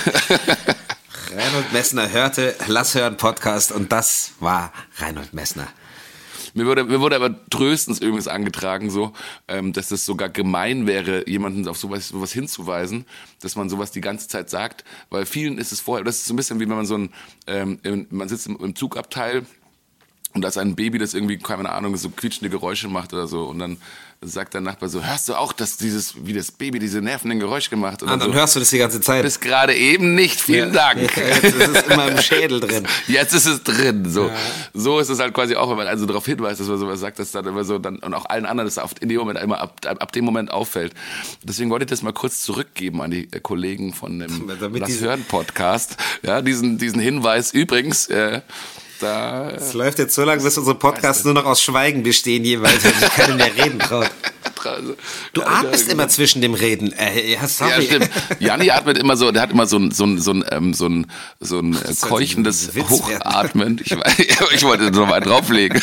Reinhold Messner hörte Lass hören Podcast und das war Reinhold Messner. Mir wurde, mir wurde aber tröstens übrigens angetragen, so, ähm, dass es sogar gemein wäre, jemanden auf sowas, sowas hinzuweisen, dass man sowas die ganze Zeit sagt, weil vielen ist es vorher, das ist so ein bisschen wie wenn man so ein, ähm, man sitzt im, im Zugabteil Und da ist ein Baby, das irgendwie, keine Ahnung, so quietschende Geräusche macht oder so. Und dann sagt der Nachbar so, hörst du auch, dass dieses, wie das Baby diese nervenden Geräusche gemacht hat? Ah, dann so. hörst du das die ganze Zeit. Bis gerade eben nicht, vielen ja, Dank. Ja, jetzt ist es immer im Schädel drin. Jetzt ist es drin. So, ja. so ist es halt quasi auch, wenn man also darauf hinweist, dass man sowas sagt, dass dann immer so, dann, und auch allen anderen, dass das in dem Moment immer ab, ab, ab dem Moment auffällt. Deswegen wollte ich das mal kurz zurückgeben an die Kollegen von dem Lass hören Podcast. Ja, diesen, diesen Hinweis. Übrigens, äh, Da, es läuft jetzt so lange, bis unsere Podcasts nur noch aus Schweigen bestehen jeweils, weil sich keiner mehr reden traut. Du ja, atmest immer zwischen dem Reden. Äh, ja, sorry. Ja, stimmt. Janni atmet immer so, der hat immer so ein, so ein, so ein, ähm, so ein, so ein äh, keuchendes ein Hochatmen. Ich, ich wollte noch mal drauflegen.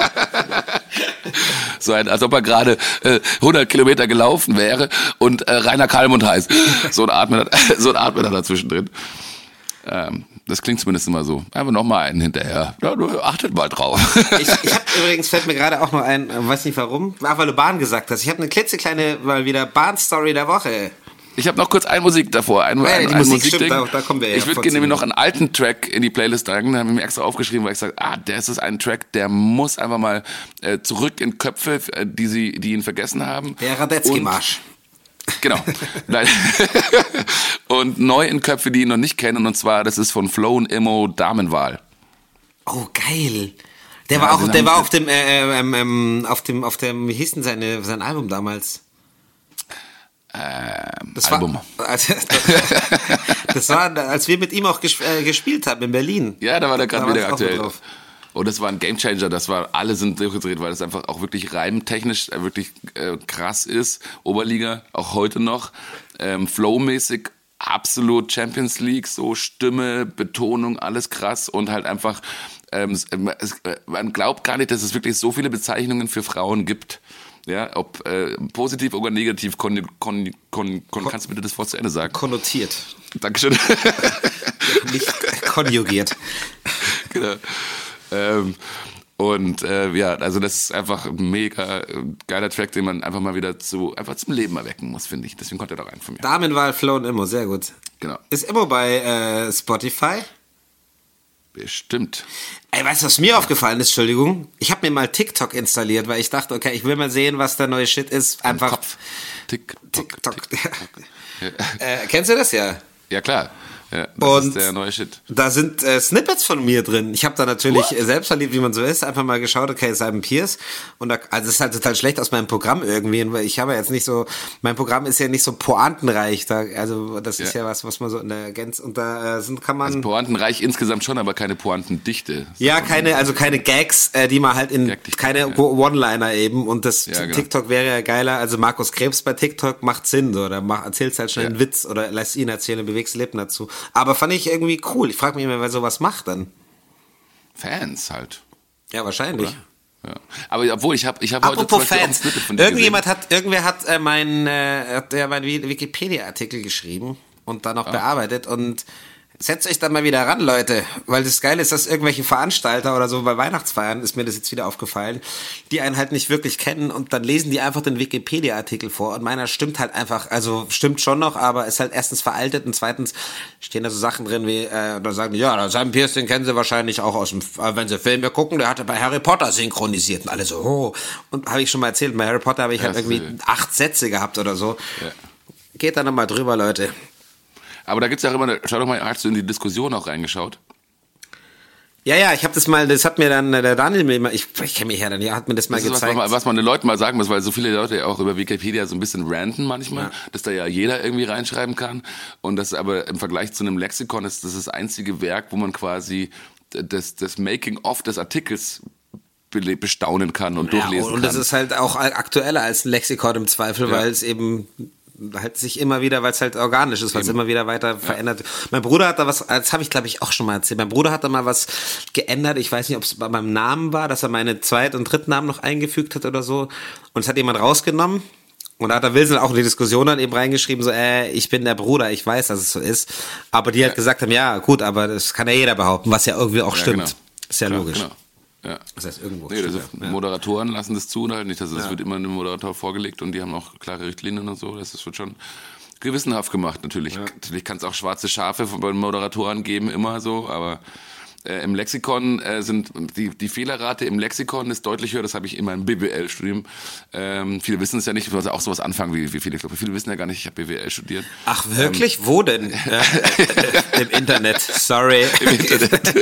So ein, als ob er gerade äh, hundert Kilometer gelaufen wäre und äh, Rainer Kallmund heißt. So ein Atmen, so ein Atmen hat er zwischendrin. Ähm, das klingt zumindest immer so. Einfach nochmal einen hinterher. Ja, du achtet mal drauf. Ich, ich habe übrigens, fällt mir gerade auch noch ein, weiß nicht warum, ach, weil du Bahn gesagt hast. Ich habe eine klitzekleine, mal wieder Bahn-Story der Woche. Ich habe noch kurz eine Musik davor. Ein, ja, ein, die ein Musik Musikding. stimmt, da, da kommen wir ja. Ich würde gerne nämlich noch einen alten Track in die Playlist tragen. Da habe ich mir extra aufgeschrieben, weil ich sage, ah, das ist ein Track, der muss einfach mal äh, zurück in Köpfe, die sie, die ihn vergessen haben. Der Radetzky-Marsch. Genau. Und neu in Köpfe, die ihn noch nicht kennen. Und zwar, das ist von Flo und Immo, Damenwahl. Oh, geil. Der ja, war auch, der war auf dem, äh, ähm, ähm, auf dem, auf dem, wie hieß denn seine, sein Album damals? Ähm, das Album. War, also, das war, als wir mit ihm auch gesp- äh, gespielt haben in Berlin. Ja, da war der gerade wieder aktuell. Drauf. Und das war ein Gamechanger, das war, alle sind durchgedreht, weil das einfach auch wirklich reimtechnisch äh, wirklich äh, krass ist. Oberliga, auch heute noch. Ähm, Flow-mäßig, absolut Champions League, so Stimme, Betonung, alles krass und halt einfach, ähm, es, man glaubt gar nicht, dass es wirklich so viele Bezeichnungen für Frauen gibt. Ja, ob äh, positiv oder negativ, kon, kon, kon, kon, kannst du bitte das Wort zu Ende sagen? Konnotiert. Dankeschön. Nicht konjugiert. Genau. Ähm, und äh, ja, also das ist einfach ein mega äh, geiler Track, den man einfach mal wieder zu, einfach zum Leben erwecken muss, finde ich. Deswegen kommt er da rein von mir. Damenwahl, Flo und Immo, sehr gut. Genau. Ist Immo bei äh, Spotify? Bestimmt. Ey, weißt du, was mir aufgefallen ist, Entschuldigung? Ich habe mir mal TikTok installiert, weil ich dachte, okay, ich will mal sehen, was der neue Shit ist. Einfach Kopf. TikTok. TikTok. TikTok. äh, kennst du das ja? Ja, klar. Ja, das und ist der neue Shit. Da sind äh, Snippets von mir drin. Ich habe da natürlich äh, selbstverliebt, wie man so ist, einfach mal geschaut, okay, Simon Pierce. Und da, also es ist halt total schlecht aus meinem Programm irgendwie, weil ich habe ja jetzt nicht so, mein Programm ist ja nicht so pointenreich. Da, also das ja. ist ja was, was man so in der Gänze, und da äh, sind, kann man... Also pointenreich insgesamt schon, aber keine Pointendichte. Ja, keine, also keine Gags, äh, die man halt in, keine ja. One-Liner eben. Und das ja, genau. TikTok wäre ja geiler. Also Markus Krebs bei TikTok macht Sinn, so. Da mach, erzählst halt schnell ja. einen Witz oder lässt ihn erzählen und bewegst Lippen dazu. Aber fand ich irgendwie cool. Ich frage mich immer, wer sowas macht dann. Fans halt. Ja, wahrscheinlich. Ja. Aber obwohl, ich habe ich hab Apropos heute Fans. Von Irgendjemand gesehen. hat, irgendwer hat äh, meinen äh, ja, mein Wikipedia-Artikel geschrieben und dann noch ah. bearbeitet und setzt euch dann mal wieder ran, Leute, weil das Geile ist, dass irgendwelche Veranstalter oder so bei Weihnachtsfeiern, ist mir das jetzt wieder aufgefallen, die einen halt nicht wirklich kennen und dann lesen die einfach den Wikipedia-Artikel vor und meiner stimmt halt einfach, also stimmt schon noch, aber ist halt erstens veraltet und zweitens stehen da so Sachen drin wie, äh, da sagen die, ja, Simon Pierce, den kennen sie wahrscheinlich auch aus dem, äh, wenn sie Filme gucken, der hatte bei Harry Potter synchronisiert und alle so, oh, und habe ich schon mal erzählt, bei Harry Potter habe ich halt irgendwie acht Sätze gehabt oder so. Ja. Geht da nochmal drüber, Leute. Aber da gibt's ja auch immer, schau doch mal, hast du in die Diskussion auch reingeschaut? Ja, ja, ich habe das mal, das hat mir dann der Daniel mir mal, ich, ich kenne mich ja dann, ja, hat mir das mal das ist gezeigt. Was, was man den Leuten mal sagen muss, weil so viele Leute ja auch über Wikipedia so ein bisschen ranten manchmal, ja. dass da ja jeder irgendwie reinschreiben kann und das aber im Vergleich zu einem Lexikon ist das das einzige Werk, wo man quasi das, das Making-of des Artikels bestaunen kann und ja, durchlesen und kann. Und das ist halt auch aktueller als ein Lexikon im Zweifel, ja. weil es eben halt sich immer wieder, weil es halt organisch ist, weil es immer wieder weiter ja. verändert. Mein Bruder hat da was, das habe ich glaube ich auch schon mal erzählt, mein Bruder hat da mal was geändert, ich weiß nicht, ob es bei meinem Namen war, dass er meine Zweit- und Drittnamen noch eingefügt hat oder so und es hat jemand rausgenommen und da hat der Wilson auch in die Diskussion dann eben reingeschrieben, so, äh, ich bin der Bruder, ich weiß, dass es so ist, aber die ja. halt gesagt haben, ja gut, aber das kann ja jeder behaupten, was ja irgendwie auch ja, stimmt. Genau. Ist ja Klar, logisch. Genau. Ja. Das heißt irgendwo. Nee, das ist, ja. Moderatoren lassen das zu und halt nicht. Also das ja. wird immer einem Moderator vorgelegt und die haben auch klare Richtlinien und so. Das wird schon gewissenhaft gemacht natürlich. Ja. Natürlich kann es auch schwarze Schafe bei Moderatoren geben, immer so, aber äh, im Lexikon äh, sind die, die Fehlerrate im Lexikon ist deutlich höher, das habe ich in meinem B W L-Studium. Ähm, viele wissen es ja nicht, also auch sowas anfangen wie, wie viele, ich glaube, viele wissen ja gar nicht, ich habe B W L studiert. Ach wirklich? Ähm, Wo denn? Ja, äh, Im Internet, sorry. Im Internet.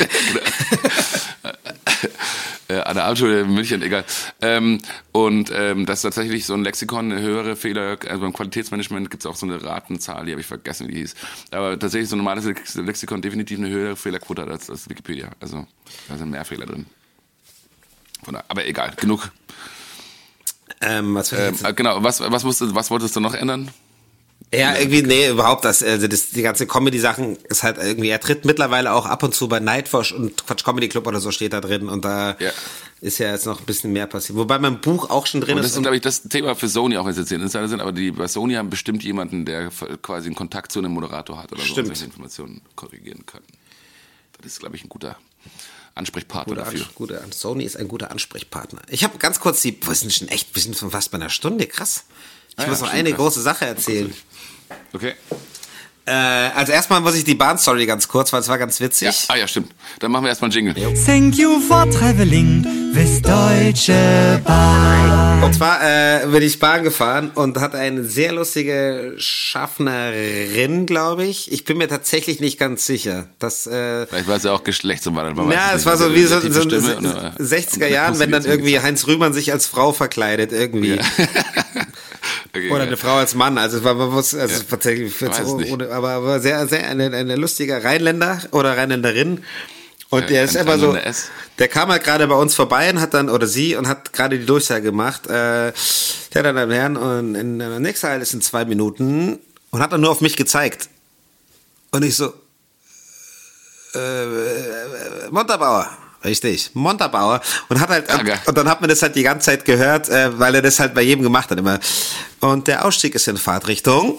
An der Abendschule in München, egal. Ähm, und ähm, das ist tatsächlich so ein Lexikon, eine höhere Fehler, also beim Qualitätsmanagement gibt es auch so eine Ratenzahl, die habe ich vergessen, wie die hieß. Aber tatsächlich so ein normales Lexikon definitiv eine höhere Fehlerquote als, als Wikipedia. Also da sind mehr Fehler drin. Von da, aber egal, genug. Ähm, was ähm, genau, was, was, musst, was wolltest du noch ändern? Ja, irgendwie, nee, überhaupt das, also das, die ganze Comedy-Sachen ist halt irgendwie, er tritt mittlerweile auch ab und zu bei Nightwash und Quatsch Comedy Club oder so steht da drin und da ja. ist ja jetzt noch ein bisschen mehr passiert. Wobei mein Buch auch schon drin und ist. Das ist, glaube ich, das Thema für Sony auch, wenn sie jetzt Insider sind, aber die bei Sony haben bestimmt jemanden, der quasi einen Kontakt zu einem Moderator hat oder Stimmt. so, und solche Informationen korrigieren kann. Das ist, glaube ich, ein guter Ansprechpartner guter, dafür. Guter, Sony ist ein guter Ansprechpartner. Ich habe ganz kurz die, wir sind schon echt, wir sind schon fast bei einer Stunde, krass. Ich ah, muss ja, noch eine krass. große Sache erzählen. Okay. Äh, also erstmal muss ich die Bahnstory ganz kurz, weil es war ganz witzig. Ja. Ah ja, stimmt. Dann machen wir erstmal einen Jingle. Thank you for traveling with Deutsche Bahn. Und zwar äh, bin ich Bahn gefahren und hatte eine sehr lustige Schaffnerin, glaube ich. Ich bin mir tatsächlich nicht ganz sicher. Dass, äh, Vielleicht war es ja auch geschlechtsumwandelt. Ja, es war so wie so in so sechziger Jahren, wenn dann irgendwie Heinz Rühmann sich als Frau verkleidet irgendwie. Ja. Okay, oder eine ja. Frau als Mann, also es war, man muss, also ja. tatsächlich, ohne, aber, aber sehr, sehr eine, eine lustige Rheinländer oder Rheinländerin. Und ja, der ist immer so, der kam halt gerade bei uns vorbei und hat dann, oder sie, und hat gerade die Durchsage gemacht, äh, der dann am Herrn, und in der nächsten Teil ist in zwei Minuten, und hat dann nur auf mich gezeigt. Und ich so, äh, Montabaur. Richtig, Montabaur. Und hat halt, okay. und dann hat man das halt die ganze Zeit gehört, äh, weil er das halt bei jedem gemacht hat immer. Und der Ausstieg ist in Fahrtrichtung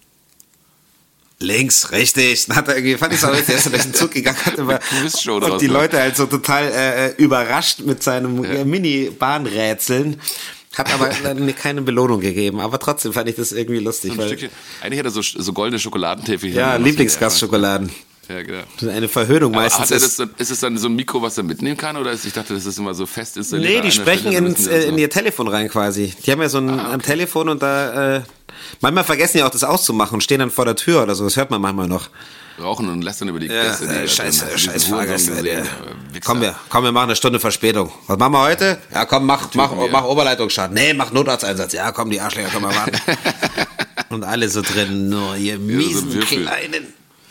links, richtig. Dann hat er irgendwie, fand ich so, der ist durch den Zug gegangen, hat immer, und die Leute halt so total äh, überrascht mit seinem ja. Mini-Bahnrätseln. Hat aber keine Belohnung gegeben, aber trotzdem fand ich das irgendwie lustig. So ein Stückchen, eigentlich hat er so, so goldene Schokoladentäfel. Ja, Lieblingsgastschokoladen. Ja, genau. Das ist eine Verhöhnung aber meistens. Hat er das, ist es dann so ein Mikro, was er mitnehmen kann? Oder ist, ich dachte, das ist immer so fest installiert? Nee, die sprechen Stelle, ins, äh, in ihr Telefon rein quasi. Die haben ja so ein ah, okay. am Telefon und da, äh, manchmal vergessen die auch das auszumachen und stehen dann vor der Tür oder so. Das hört man manchmal noch. Rauchen und lässt dann über die ja, Gäste. Äh, die, scheiße, also, scheiß Fahrgäste. Ja, komm, wir, komm, wir machen eine Stunde Verspätung. Was machen wir heute? Ja, komm, mach, mach, mach Oberleitungsschaden. Nee, mach Notarzteinsatz. Ja, komm, die Arschlöcher, komm mal warten. Und alle so drin, nur ihr miesen ja, so Kleinen.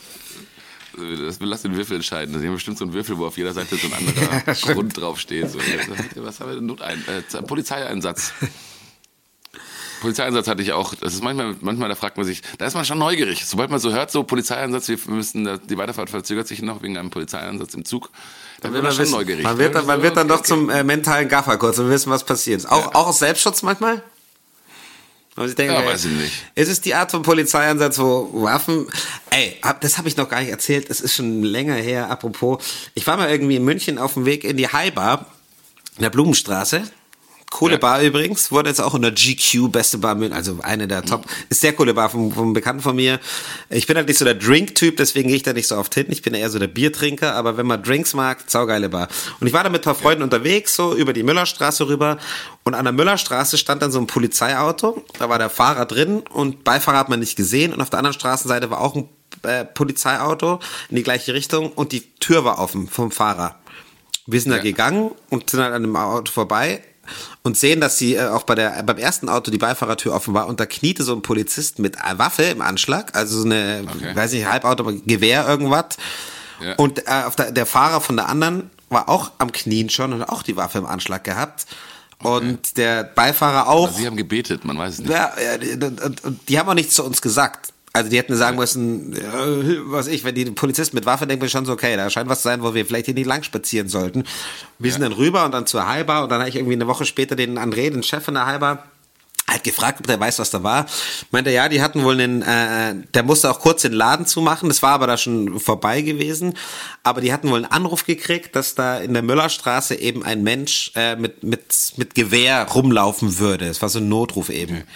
Das lass den Würfel entscheiden. Sie haben bestimmt so einen Würfel, wo auf jeder Seite so ein anderer ja, Grund draufsteht. So. Was haben wir denn? Notein äh, Polizeieinsatz. Polizeieinsatz hatte ich auch. Das ist manchmal, manchmal, da fragt man sich, da ist man schon neugierig. Sobald man so hört, so Polizeieinsatz, wir müssen, die Weiterfahrt verzögert sich noch wegen einem Polizeieinsatz im Zug. Da wird man schon wissen. neugierig. Man wird dann, man wird dann okay, doch okay. zum äh, mentalen Gaffer kurz und wissen, was passiert. Auch, ja. auch aus Selbstschutz manchmal? Und ich denke, ja, ey, weiß ich nicht. Ist es die Art von Polizeieinsatz, wo Waffen, ey, das habe ich noch gar nicht erzählt, es ist schon länger her, apropos, ich war mal irgendwie in München auf dem Weg in die High Bar, in der Blumenstraße, coole ja. Bar übrigens, wurde jetzt auch unter G Q, beste Bar, also eine der Top, ist sehr coole Bar vom, vom Bekannten von mir. Ich bin halt nicht so der Drink-Typ, deswegen gehe ich da nicht so oft hin, ich bin eher so der Biertrinker, aber wenn man Drinks mag, saugeile Bar. Und ich war da mit ein paar Freunden ja. unterwegs, so über die Müllerstraße rüber, und an der Müllerstraße stand dann so ein Polizeiauto, da war der Fahrer drin und Beifahrer hat man nicht gesehen, und auf der anderen Straßenseite war auch ein äh, Polizeiauto in die gleiche Richtung und die Tür war offen vom Fahrer. Wir sind ja. da gegangen und sind halt an dem Auto vorbei und sehen, dass sie äh, auch bei der beim ersten Auto die Beifahrertür offen war, und da kniete so ein Polizist mit Waffe im Anschlag, also so eine, okay. weiß nicht, Halbauto, Gewehr, irgendwas. Ja. Und äh, auf der, der Fahrer von der anderen war auch am Knien schon und hat auch die Waffe im Anschlag gehabt. Okay. Und der Beifahrer auch. Aber sie haben gebetet, man weiß es nicht. Ja, ja und, und, und die haben auch nichts zu uns gesagt. Also die hätten sagen müssen, äh, was ich, wenn die Polizisten mit Waffe, denken wir schon so, okay, da scheint was zu sein, wo wir vielleicht hier nicht lang spazieren sollten. Wir ja. sind dann rüber und dann zur High Bar, und dann habe ich irgendwie eine Woche später den André, den Chef von der High Bar, halt gefragt, ob der weiß, was da war. Meinte, ja, die hatten wohl einen, äh, der musste auch kurz den Laden zumachen, das war aber da schon vorbei gewesen, aber die hatten wohl einen Anruf gekriegt, dass da in der Müllerstraße eben ein Mensch äh, mit, mit, mit Gewehr rumlaufen würde. Es war so ein Notruf eben. Okay.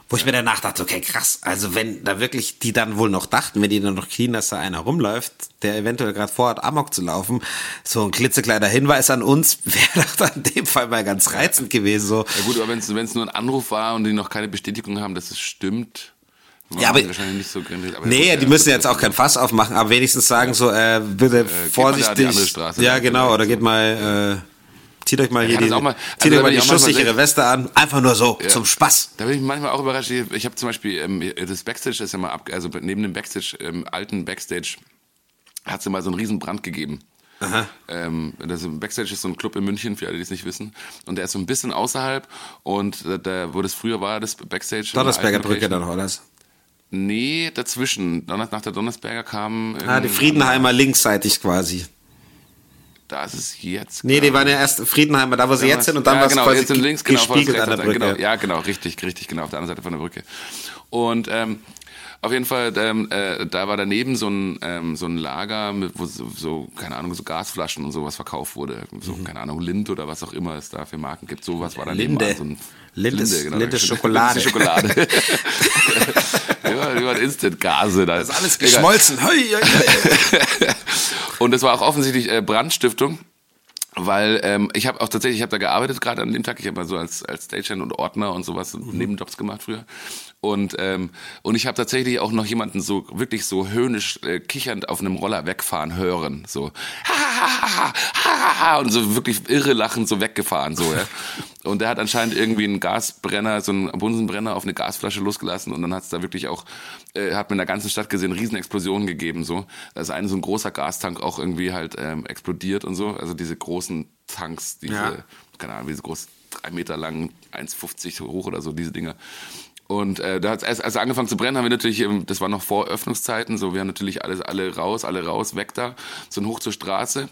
Wo ich mir danach dachte, okay, krass, also wenn da wirklich die dann wohl noch dachten, wenn die dann noch kriegen, dass da einer rumläuft, der eventuell gerade vorhat, Amok zu laufen, so ein klitzekleiner Hinweis an uns, wäre doch in dem Fall mal ganz reizend gewesen. So. Ja gut, aber wenn es nur ein Anruf war und die noch keine Bestätigung haben, dass es stimmt, ja, aber wahrscheinlich nicht so gründlich. Aber nee, gut, die ja, müssen jetzt auch kein Fass aufmachen, aber wenigstens sagen so, äh, bitte äh, vorsichtig. Die andere Straße, ja, genau, oder geht mal... Äh, Zieht euch mal hier die, mal, zieht also euch mal die auch schusssichere Weste an. Einfach nur so, ja. Zum Spaß. Da bin ich manchmal auch überrascht. Ich habe zum Beispiel, ähm, das Backstage ist ja mal ab, also neben dem Backstage, ähm, alten Backstage, hat es ja mal so einen riesen Brand gegeben. Aha. Ähm, das Backstage ist so ein Club in München, für alle, die es nicht wissen. Und der ist so ein bisschen außerhalb. Und äh, da, wo das früher war, das Backstage. Donnersberger Brücke dann, oder was? Nee, dazwischen. Nach der Donnersberger kam... Ah, die Friedenheimer linksseitig quasi. Da ist es jetzt. Nee, die waren ja erst Friedenheimer, da wo sie jetzt sind und dann ja, war es genau, quasi jetzt sind links, genau, gespiegelt an der Brücke. Genau, ja, genau, richtig, richtig, genau, auf der anderen Seite von der Brücke. Und ähm, auf jeden Fall, ähm, äh, da war daneben so ein ähm, so ein Lager, mit, wo so, so, keine Ahnung, so Gasflaschen und sowas verkauft wurde. So, mhm. keine Ahnung, Lind oder was auch immer es da für Marken gibt. Sowas war daneben. Linde. So ein Linde, Linde, genau. Linde Schokolade. Linde Schokolade. Ja, über Instant-Gase. Da ist alles geschmolzen. Und das war auch offensichtlich äh, Brandstiftung. Weil ähm, ich habe auch tatsächlich, ich habe da gearbeitet gerade an dem Tag. Ich habe mal so als als Stagehand und Ordner und sowas mhm. Nebenjobs gemacht früher. Und ähm, und ich habe tatsächlich auch noch jemanden so wirklich so höhnisch äh, kichernd auf einem Roller wegfahren hören, so ha ha ha ha ha und so wirklich irre lachend so weggefahren so, ja. Und der hat anscheinend irgendwie einen Gasbrenner, so einen Bunsenbrenner auf eine Gasflasche losgelassen und dann hat es da wirklich auch, äh, hat mir in der ganzen Stadt gesehen, Riesenexplosionen gegeben so. Da ist ein so ein großer Gastank auch irgendwie halt ähm, explodiert und so, also diese großen Tanks, diese, ja. keine Ahnung, diese groß, drei Meter lang, eins fünfzig hoch oder so, diese Dinger. Und äh, da hat es als angefangen zu brennen, haben wir natürlich, das war noch vor Öffnungszeiten, so wir haben natürlich alles alle raus, alle raus, weg da, so hoch zur Straße.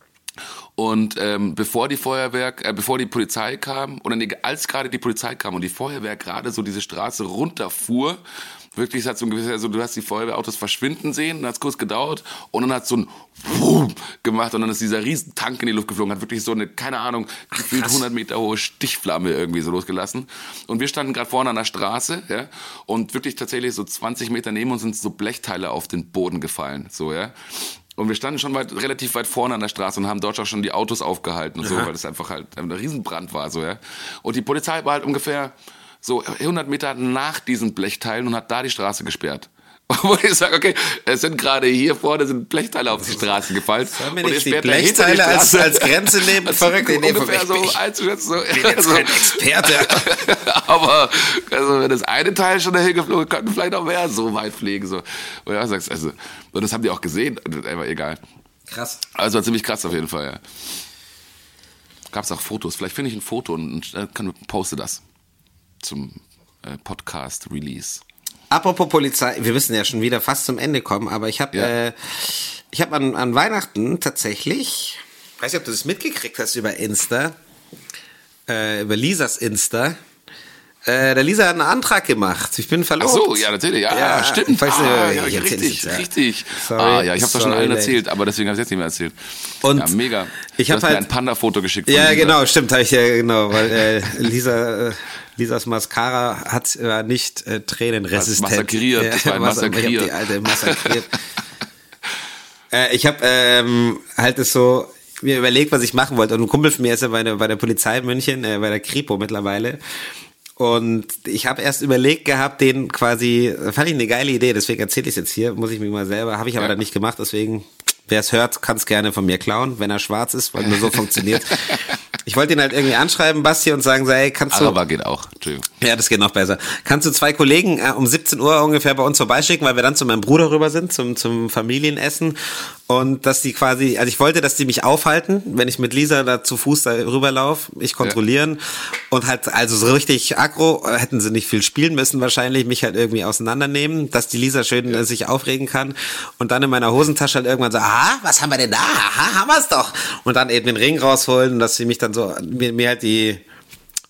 Und ähm, bevor die Feuerwehr, äh, bevor die Polizei kam, oder nee, als gerade die Polizei kam und die Feuerwehr gerade so diese Straße runterfuhr, wirklich, es hat so ein gewisses, also du hast die Feuerwehrautos verschwinden sehen, dann hat es kurz gedauert und dann hat es so ein Wumm gemacht und dann ist dieser riesen Tank in die Luft geflogen, hat wirklich so eine, keine Ahnung, gefühlt hundert Meter hohe Stichflamme irgendwie so losgelassen. Und wir standen gerade vorne an der Straße, ja, und wirklich tatsächlich so zwanzig Meter neben uns sind so Blechteile auf den Boden gefallen, so, ja. Und wir standen schon weit, relativ weit vorne an der Straße und haben dort auch schon die Autos aufgehalten und so, weil das einfach halt ein Riesenbrand war, so, ja. Und die Polizei war halt ungefähr so hundert Meter nach diesen Blechteilen und hat da die Straße gesperrt. Wo ich sage, okay, es sind gerade hier vorne sind Blechteile auf die Straße gefallen. Sollen wir nicht die Blechteile die als, als Grenze nehmen? Das Verrückt, ist ungefähr so einzuschätzen. So, ich bin jetzt so. kein Experte. Aber also, wenn das eine Teil schon dahin geflogen, könnten vielleicht auch mehr so weit fliegen. So. Und ja, sagst, also, und das haben die auch gesehen, aber egal. Krass. Also war ziemlich krass auf jeden Fall, ja. Gab es auch Fotos. Vielleicht finde ich ein Foto und äh, kann, poste das zum äh, Podcast-Release. Apropos Polizei, wir müssen ja schon wieder fast zum Ende kommen, aber ich habe ja. äh, ich habe an, an Weihnachten tatsächlich, weiß nicht, ob du das mitgekriegt hast über Insta, äh, über Lisas Insta, äh, der Lisa hat einen Antrag gemacht. Ich bin verlobt. Ach so, ja, natürlich. Ja, ja stimmt. Weiß, ah, äh, ja, ich richtig, ja. richtig. Sorry, ah, ja, ich habe doch schon allen lady. erzählt, aber deswegen habe ich jetzt nicht mehr erzählt. Und ja, mega. Ich du habe hast halt mir ein Panda-Foto geschickt. Von ja, Lisa. genau, stimmt, habe ich ja genau, weil äh, Lisa äh, Lisas Mascara hat äh, nicht äh, tränenresistent. Massakriert, ja, das war massakriert. Ich habe die alte massakriert. äh, ich habe ähm, halt es so mir überlegt, was ich machen wollte. Und ein Kumpel von mir ist ja bei der, bei der Polizei in München, äh, bei der Kripo mittlerweile. Und ich habe erst überlegt gehabt, den quasi, fand ich eine geile Idee, deswegen erzähle ich es jetzt hier, muss ich mir mal selber, habe ich aber ja. dann nicht gemacht, deswegen, wer es hört, kann es gerne von mir klauen, wenn er schwarz ist, weil nur so funktioniert. Ich wollte ihn halt irgendwie anschreiben, Basti, und sagen, so, ey, kannst du... Aber geht auch, Entschuldigung. Ja, das geht noch besser. Kannst du zwei Kollegen äh, um siebzehn Uhr ungefähr bei uns vorbeischicken, weil wir dann zu meinem Bruder rüber sind, zum zum Familienessen. Und dass die quasi, also ich wollte, dass die mich aufhalten, wenn ich mit Lisa da zu Fuß da rüberlaufe, ich kontrollieren. Ja. Und halt, also so richtig aggro, hätten sie nicht viel spielen müssen wahrscheinlich, mich halt irgendwie auseinandernehmen, dass die Lisa schön ja. äh, sich aufregen kann. Und dann in meiner Hosentasche halt irgendwann so, aha, was haben wir denn da? Aha, haben wir's doch. Und dann eben den Ring rausholen, dass sie mich dann so, mir, mir halt die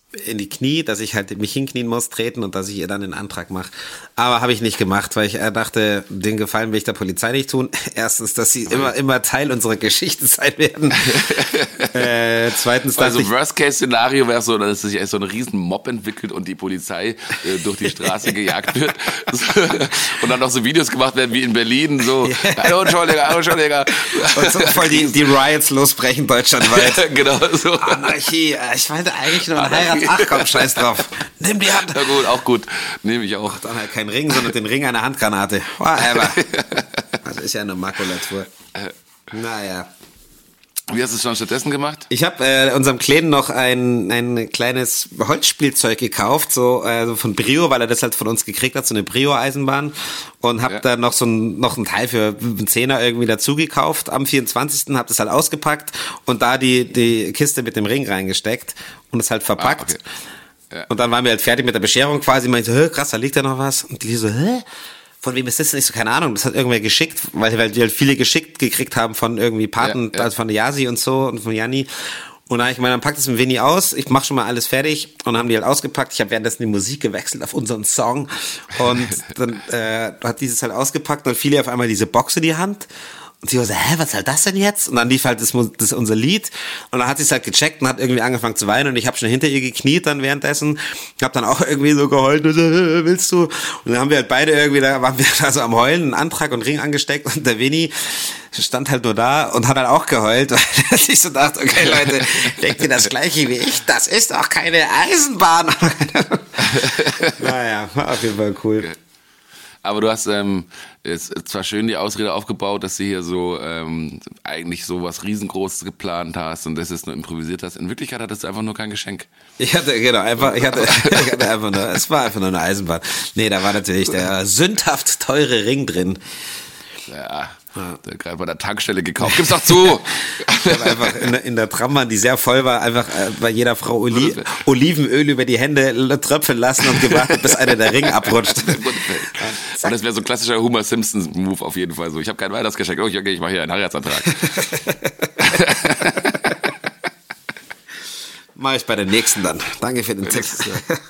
in die Knie, dass ich halt mich hinknien muss, treten und dass ich ihr dann den Antrag mache. Aber habe ich nicht gemacht, weil ich äh, dachte, den Gefallen will ich der Polizei nicht tun. Erstens, dass sie immer immer Teil unserer Geschichte sein werden. äh, zweitens, dass also ich... Worst-Case-Szenario wäre so, dass sich so ein riesen Mob entwickelt und die Polizei äh, durch die Straße gejagt wird. Und dann noch so Videos gemacht werden wie in Berlin, so, hallo Entschuldiger, hallo Entschuldiger. Und so voll die, die Riots losbrechen deutschlandweit. Genau so. Anarchie, ich wollte eigentlich nur eine Heirat. Ach komm, scheiß drauf. Nimm die Hand. Ja gut, auch gut. Nehme ich auch. Dann halt keinen Ring, sondern den Ring einer Handgranate. Whatever. Das ist ja eine Makulatur. Naja. Wie hast du es schon stattdessen gemacht? Ich habe äh, unserem Kleinen noch ein, ein kleines Holzspielzeug gekauft, so äh, von Brio, weil er das halt von uns gekriegt hat, so eine Brio-Eisenbahn. Und habe Ja. da noch so ein, noch ein Teil für einen Zehner irgendwie dazu gekauft. Am vierundzwanzigsten habe das halt ausgepackt und da die, die Kiste mit dem Ring reingesteckt und es halt verpackt. Ah, okay. Ja. Und dann waren wir halt fertig mit der Bescherung quasi. Meinte, hä, krass, da liegt ja noch was. Und die so, hä? Von wem ist das denn? Ich so, keine Ahnung, das hat irgendwer geschickt, weil, weil die halt viele geschickt gekriegt haben von irgendwie Paten, Ja, ja. also von der Yasi und so und von Janni. Und dann habe ich gemeint, dann packt es ein Winnie aus, ich mach schon mal alles fertig und dann haben die halt ausgepackt. Ich habe währenddessen die Musik gewechselt auf unseren Song und dann äh, hat dieses halt ausgepackt und dann fiel ihr auf einmal diese Box in die Hand. Und sie war so, hä, was soll das denn jetzt? Und dann lief halt das, das unser Lied und dann hat sie es halt gecheckt und hat irgendwie angefangen zu weinen und ich habe schon hinter ihr gekniet dann währenddessen, habe dann auch irgendwie so geheult und so, äh, willst du? Und dann haben wir halt beide irgendwie, da waren wir da so am Heulen, einen Antrag und Ring angesteckt und der Winnie stand halt nur da und hat halt auch geheult, weil er sich so dachte, okay Leute, denkt ihr das Gleiche wie ich? Das ist doch keine Eisenbahn. Naja, war auf jeden Fall cool. Aber du hast ähm, jetzt zwar schön die Ausrede aufgebaut, dass du hier so ähm, eigentlich so was riesengroßes geplant hast und das jetzt nur improvisiert hast. In Wirklichkeit hattest du einfach nur kein Geschenk. Ich hatte, genau, einfach, ich hatte, ich hatte einfach nur, es war einfach nur eine Eisenbahn. Nee, da war natürlich der sündhaft teure Ring drin. Ja, der gerade bei der Tankstelle gekauft. Gib's doch zu! Ich habe einfach in der, in der Trambahn, die sehr voll war, einfach äh, bei jeder Frau Oli Olivenöl über die Hände tröpfeln lassen und gewartet, bis einer der Ring abrutscht. Und das wäre so ein klassischer Homer Simpsons-Move auf jeden Fall so. Ich habe kein Weihnachtsgeschenk. Oh, okay, ich mache hier einen Heiratsantrag. Mach ich bei der nächsten dann. Danke für den Text.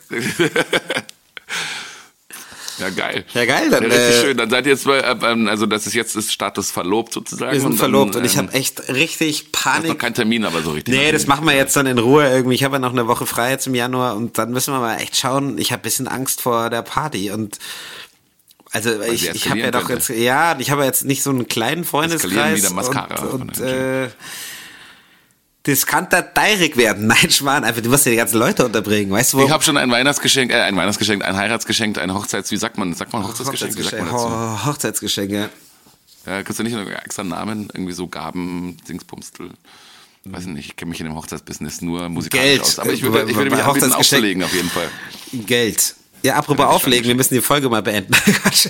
Ja, geil. Ja, geil. Dann, ja, richtig äh, schön. Dann seid ihr jetzt bei, also das ist jetzt das Status verlobt sozusagen. Wir sind und verlobt dann, und ich ähm, habe echt richtig hast Panik. noch keinen Termin, aber so richtig. Nee, das machen wir jetzt dann in Ruhe irgendwie. Ich habe ja noch eine Woche frei jetzt im Januar und dann müssen wir mal echt schauen. Ich habe ein bisschen Angst vor der Party und also Weil ich, sie ich habe ja eskalieren doch könnte. jetzt, ja, ich habe ja jetzt nicht so einen kleinen Eskalieren Freundeskreis wie der Mascara von und, und dem äh, das kann da direkt werden. Nein, Schwan, einfach, du musst ja die ganzen Leute unterbringen, weißt du wo? Ich habe schon ein Weihnachtsgeschenk, äh, ein Weihnachtsgeschenk, ein Heiratsgeschenk, ein Hochzeits, wie sagt man, sagt man Hochzeitsgeschenk? Wie sagt man dazu? Ho- Hochzeitsgeschenk, ja. Ja, kannst du nicht noch extra einen Namen, irgendwie so Gaben, Dingsbumstel? Weiß nicht, ich kenne mich in dem Hochzeitsbusiness nur musikalisch Geld. aus. Aber ich Bei- würde, ich würde bei mich anbieten, Hochzeitsgeschenk- aufzulegen auf jeden Fall. Geld. Ja, apropos Ja, auflegen, wir müssen die Folge mal beenden. Quatsch.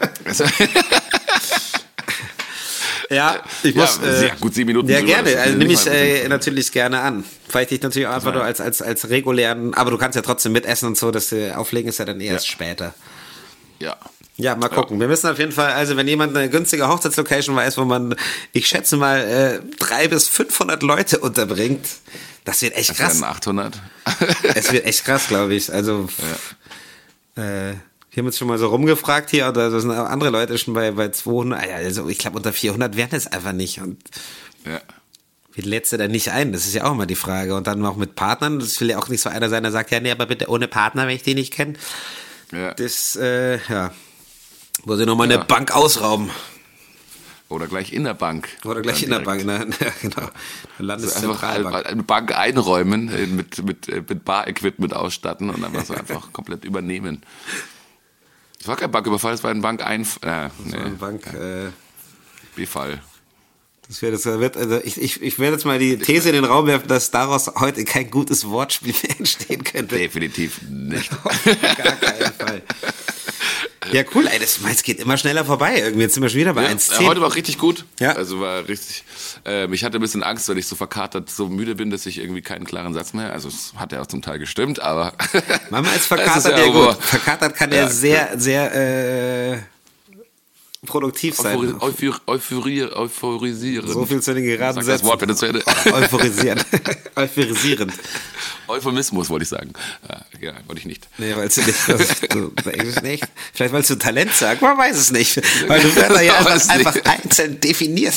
Ja, ich muss. Ja, sehr gut, sieben Minuten Ja, drüber, gerne. das ist Also nicht nehme ich mal äh, natürlich gerne an. Vielleicht dich natürlich auch einfach Ja. nur als, als, als regulären, aber du kannst ja trotzdem mitessen und so, das äh, Auflegen ist ja dann erst später. Ja. Ja, mal gucken. Wir müssen auf jeden Fall, also wenn jemand eine günstige Hochzeitslocation weiß, wo man, ich schätze mal, äh, drei bis fünfhundert Leute unterbringt, das wird echt Das krass. wären achthundert. Es wird echt krass, glaube ich. Also, äh, wir haben uns schon mal so rumgefragt hier, oder da sind auch andere Leute schon bei, bei zweihundert, also ich glaube unter vierhundert wären es einfach nicht. Und Ja. wie lädst du denn nicht ein? Das ist ja auch immer die Frage. Und dann noch mit Partnern, das will ja auch nicht so einer sein, der sagt, ja, nee, aber bitte ohne Partner, wenn ich die nicht kenne. Ja. Das, äh, ja, muss ich nochmal Ja. eine Bank ausrauben. Oder gleich in der Bank. Oder gleich Dann in der direkt. Bank, ne? Ja, genau. Eine Also Landeszentralbank. einfach eine Bank einräumen, äh, mit, mit, äh, mit Bar-Equipment ausstatten und einfach so einfach komplett übernehmen. Es war kein Banküberfall, es war ein Bank-Einf... Äh, So eine nee, Bank, äh, Befall. das wird, das wird, also ich, ich, ich werde jetzt mal die These in den Raum werfen, dass daraus heute kein gutes Wortspiel mehr entstehen könnte. Definitiv nicht. Auf gar keinen Fall. Ja, cool, ey, das, es geht immer schneller vorbei. Irgendwie, jetzt sind wir schon wieder bei Ja, eins äh, zehn. heute war auch richtig gut. Ja. Also war richtig. Ähm, ich hatte ein bisschen Angst, weil ich so verkatert, so müde bin, dass ich irgendwie keinen klaren Satz mehr. Also es hat ja auch zum Teil gestimmt, aber. Manchmal ist Es ist verkatert ja ja Humor. gut. Verkatert kann ja, Ja, sehr, sehr äh, produktiv sein. Euphori- euphor- euphorier- Euphorisieren. So viel zu den geraden Sag das Sätzen. Wort bitte zu Ende. Euphorisieren. Euphorisierend. Euphemismus wollte ich sagen. Ja, ja wollte ich nicht. Nee, weil du nicht, du, du, nicht. Vielleicht wolltest du Talent sagen, man weiß es nicht. Weil du Wörter ja einfach, einfach einzeln definierst.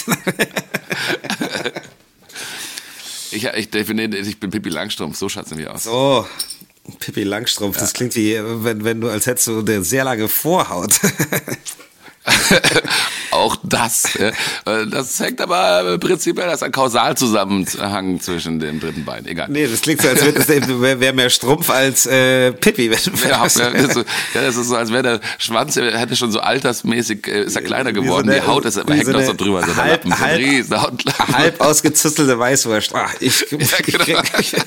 ich, ich definiere, ich bin Pippi Langstrumpf, so schaut es nämlich aus. So, Pippi Langstrumpf, ja. Das klingt wie, wenn, wenn du, als hättest du eine sehr lange Vorhaut. Auch das. Das hängt aber prinzipiell, das ist ein Kausalzusammenhang zwischen dem dritten Bein. Egal. Nee, das klingt so, als wäre wär mehr Strumpf als äh, Pippi. Ja, das ist so, als wäre der Schwanz, er hätte schon so altersmäßig, ist er kleiner geworden. So eine, die Haut ist, hängt so noch so drüber. So halb, Lappen, halb, so halb ausgezüstelte Weißwurst. Ach, ich, ja, genau.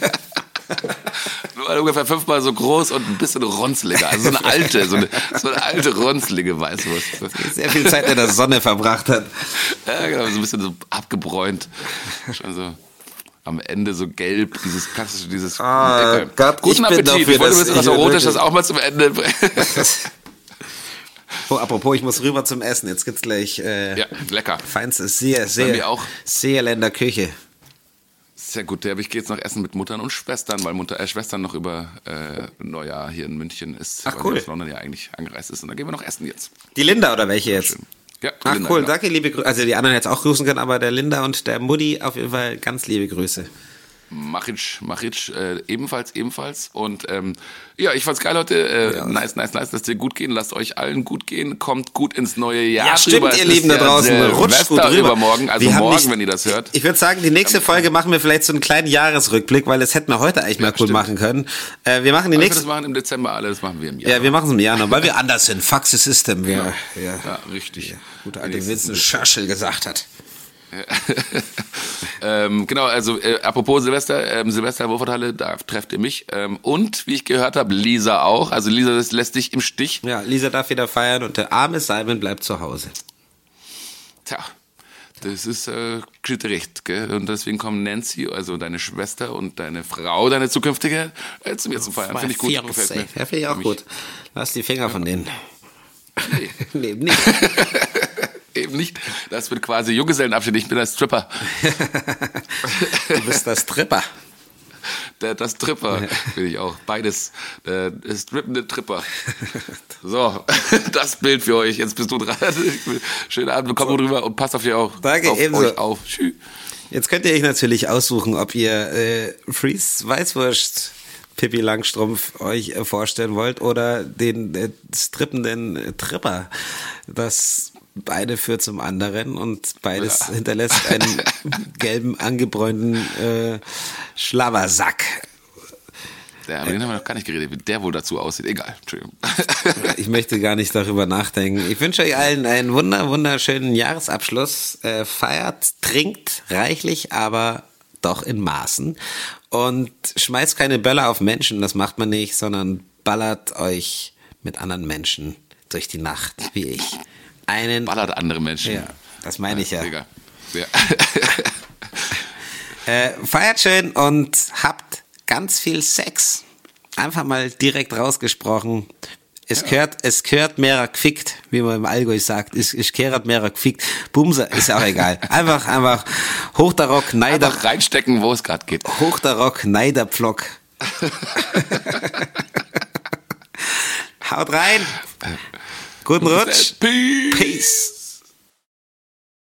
Nur ungefähr fünfmal so groß und ein bisschen runzliger. Also so eine alte, so eine, so eine alte runzlige Weißwurst. Sehr viel Zeit in der Sonne verbracht hat. Ja, genau, so ein bisschen so abgebräunt. Schon so am Ende so gelb, dieses klassische, dieses... Ah, Gott, guten ich Appetit. Bin dafür, ich wollte ein bisschen was Erotisches wirklich... auch mal zum Ende bringen. Oh, apropos, ich muss rüber zum Essen. Jetzt gibt's gleich äh, ja, lecker. Feinstes, sehr, sehr, auch. Seerländer Küche. Sehr gut, aber ich gehe jetzt noch essen mit Muttern und Schwestern, weil Mutter, äh, Schwestern noch über äh, Neujahr hier in München ist, Ach, weil cool. sie aus London ja eigentlich angereist ist. Und dann gehen wir noch essen jetzt. Die Linda oder welche jetzt? Schön. Ja, Ach Linda, cool, genau. danke, liebe Grüße. Also die anderen jetzt auch grüßen können, aber der Linda und der Mutti auf jeden Fall ganz liebe Grüße. Machic, Machic äh, ebenfalls, ebenfalls. Und ähm, ja, ich fand's geil heute. Äh, ja. Nice, nice, nice, dass dir gut gehen. Lasst euch allen gut gehen. Kommt gut ins neue Jahr. Ja, stimmt, rüber. ihr Lieben da draußen. Rutscht gut rüber. Übermorgen, also morgen, nicht, wenn ihr das hört. Ich würde sagen, die nächste Folge machen wir vielleicht so einen kleinen Jahresrückblick, weil das hätten wir heute eigentlich mal ja, cool stimmt. machen können. Äh, wir machen die aber nächste. Wir das machen im Dezember alle, das machen wir im Januar. Ja, wir machen es im Januar, weil wir anders sind. Fuck the system. Wir, ja. Ja. ja, richtig. Ja. Guter alte Winston Churchill gesagt hat. ähm, genau, also äh, apropos Silvester, ähm, Silvester Wurfhalle, da trefft ihr mich ähm, und wie ich gehört habe, Lisa auch, also Lisa das lässt dich im Stich. Ja, Lisa darf wieder feiern und der arme Simon bleibt zu Hause. Tja, das ist äh, recht, gell? Und deswegen kommen Nancy, also deine Schwester und deine Frau, deine zukünftige, äh, zu mir zum Feiern, finde ich gut, Fiancé. gefällt mir. Ja, finde ich auch Für gut. Lass die Finger ja. von denen. Nee. nee, nicht. Eben nicht. Das wird quasi Junggesellenabschied. Ich bin der Stripper. Du bist der Stripper. Der, das Tripper bin ich auch. Beides. Der, der strippende Tripper. So, das Bild für euch. Jetzt bist du dran. Schönen Abend. Kommt so. Rüber und passt auf, ihr auch, Danke, auf ebenso. euch auf. Tschüss. Jetzt könnt ihr euch natürlich aussuchen, ob ihr äh, Freeze Weißwurst Pippi Langstrumpf euch äh, vorstellen wollt oder den äh, strippenden äh, Tripper. Das beide führt zum anderen und beides ja. hinterlässt einen gelben, angebräunten äh, Schlabbersack. Ja, aber den haben wir noch gar nicht geredet, wie der wohl dazu aussieht. Egal, Entschuldigung. Ich möchte gar nicht darüber nachdenken. Ich wünsche euch allen einen wunder, wunderschönen Jahresabschluss. Äh, feiert, trinkt reichlich, aber doch in Maßen. Und schmeißt keine Böller auf Menschen, das macht man nicht, sondern ballert euch mit anderen Menschen durch die Nacht, wie ich. Einen ballert andere Menschen. Ja, das meine ich ja. Egal. Ja. äh, feiert schön und habt ganz viel Sex. Einfach mal direkt rausgesprochen. Es ja. gehört, es gehört mehrer gefickt, wie man im Allgäu sagt. Es, es gehört mehrer gefickt. Bumser, ist auch egal. Einfach, einfach hoch der Rock, Neider. Einfach reinstecken, wo es gerade geht. Hoch der Rock, Neider Pflock. Haut rein. Guten Rutsch. Peace. Peace.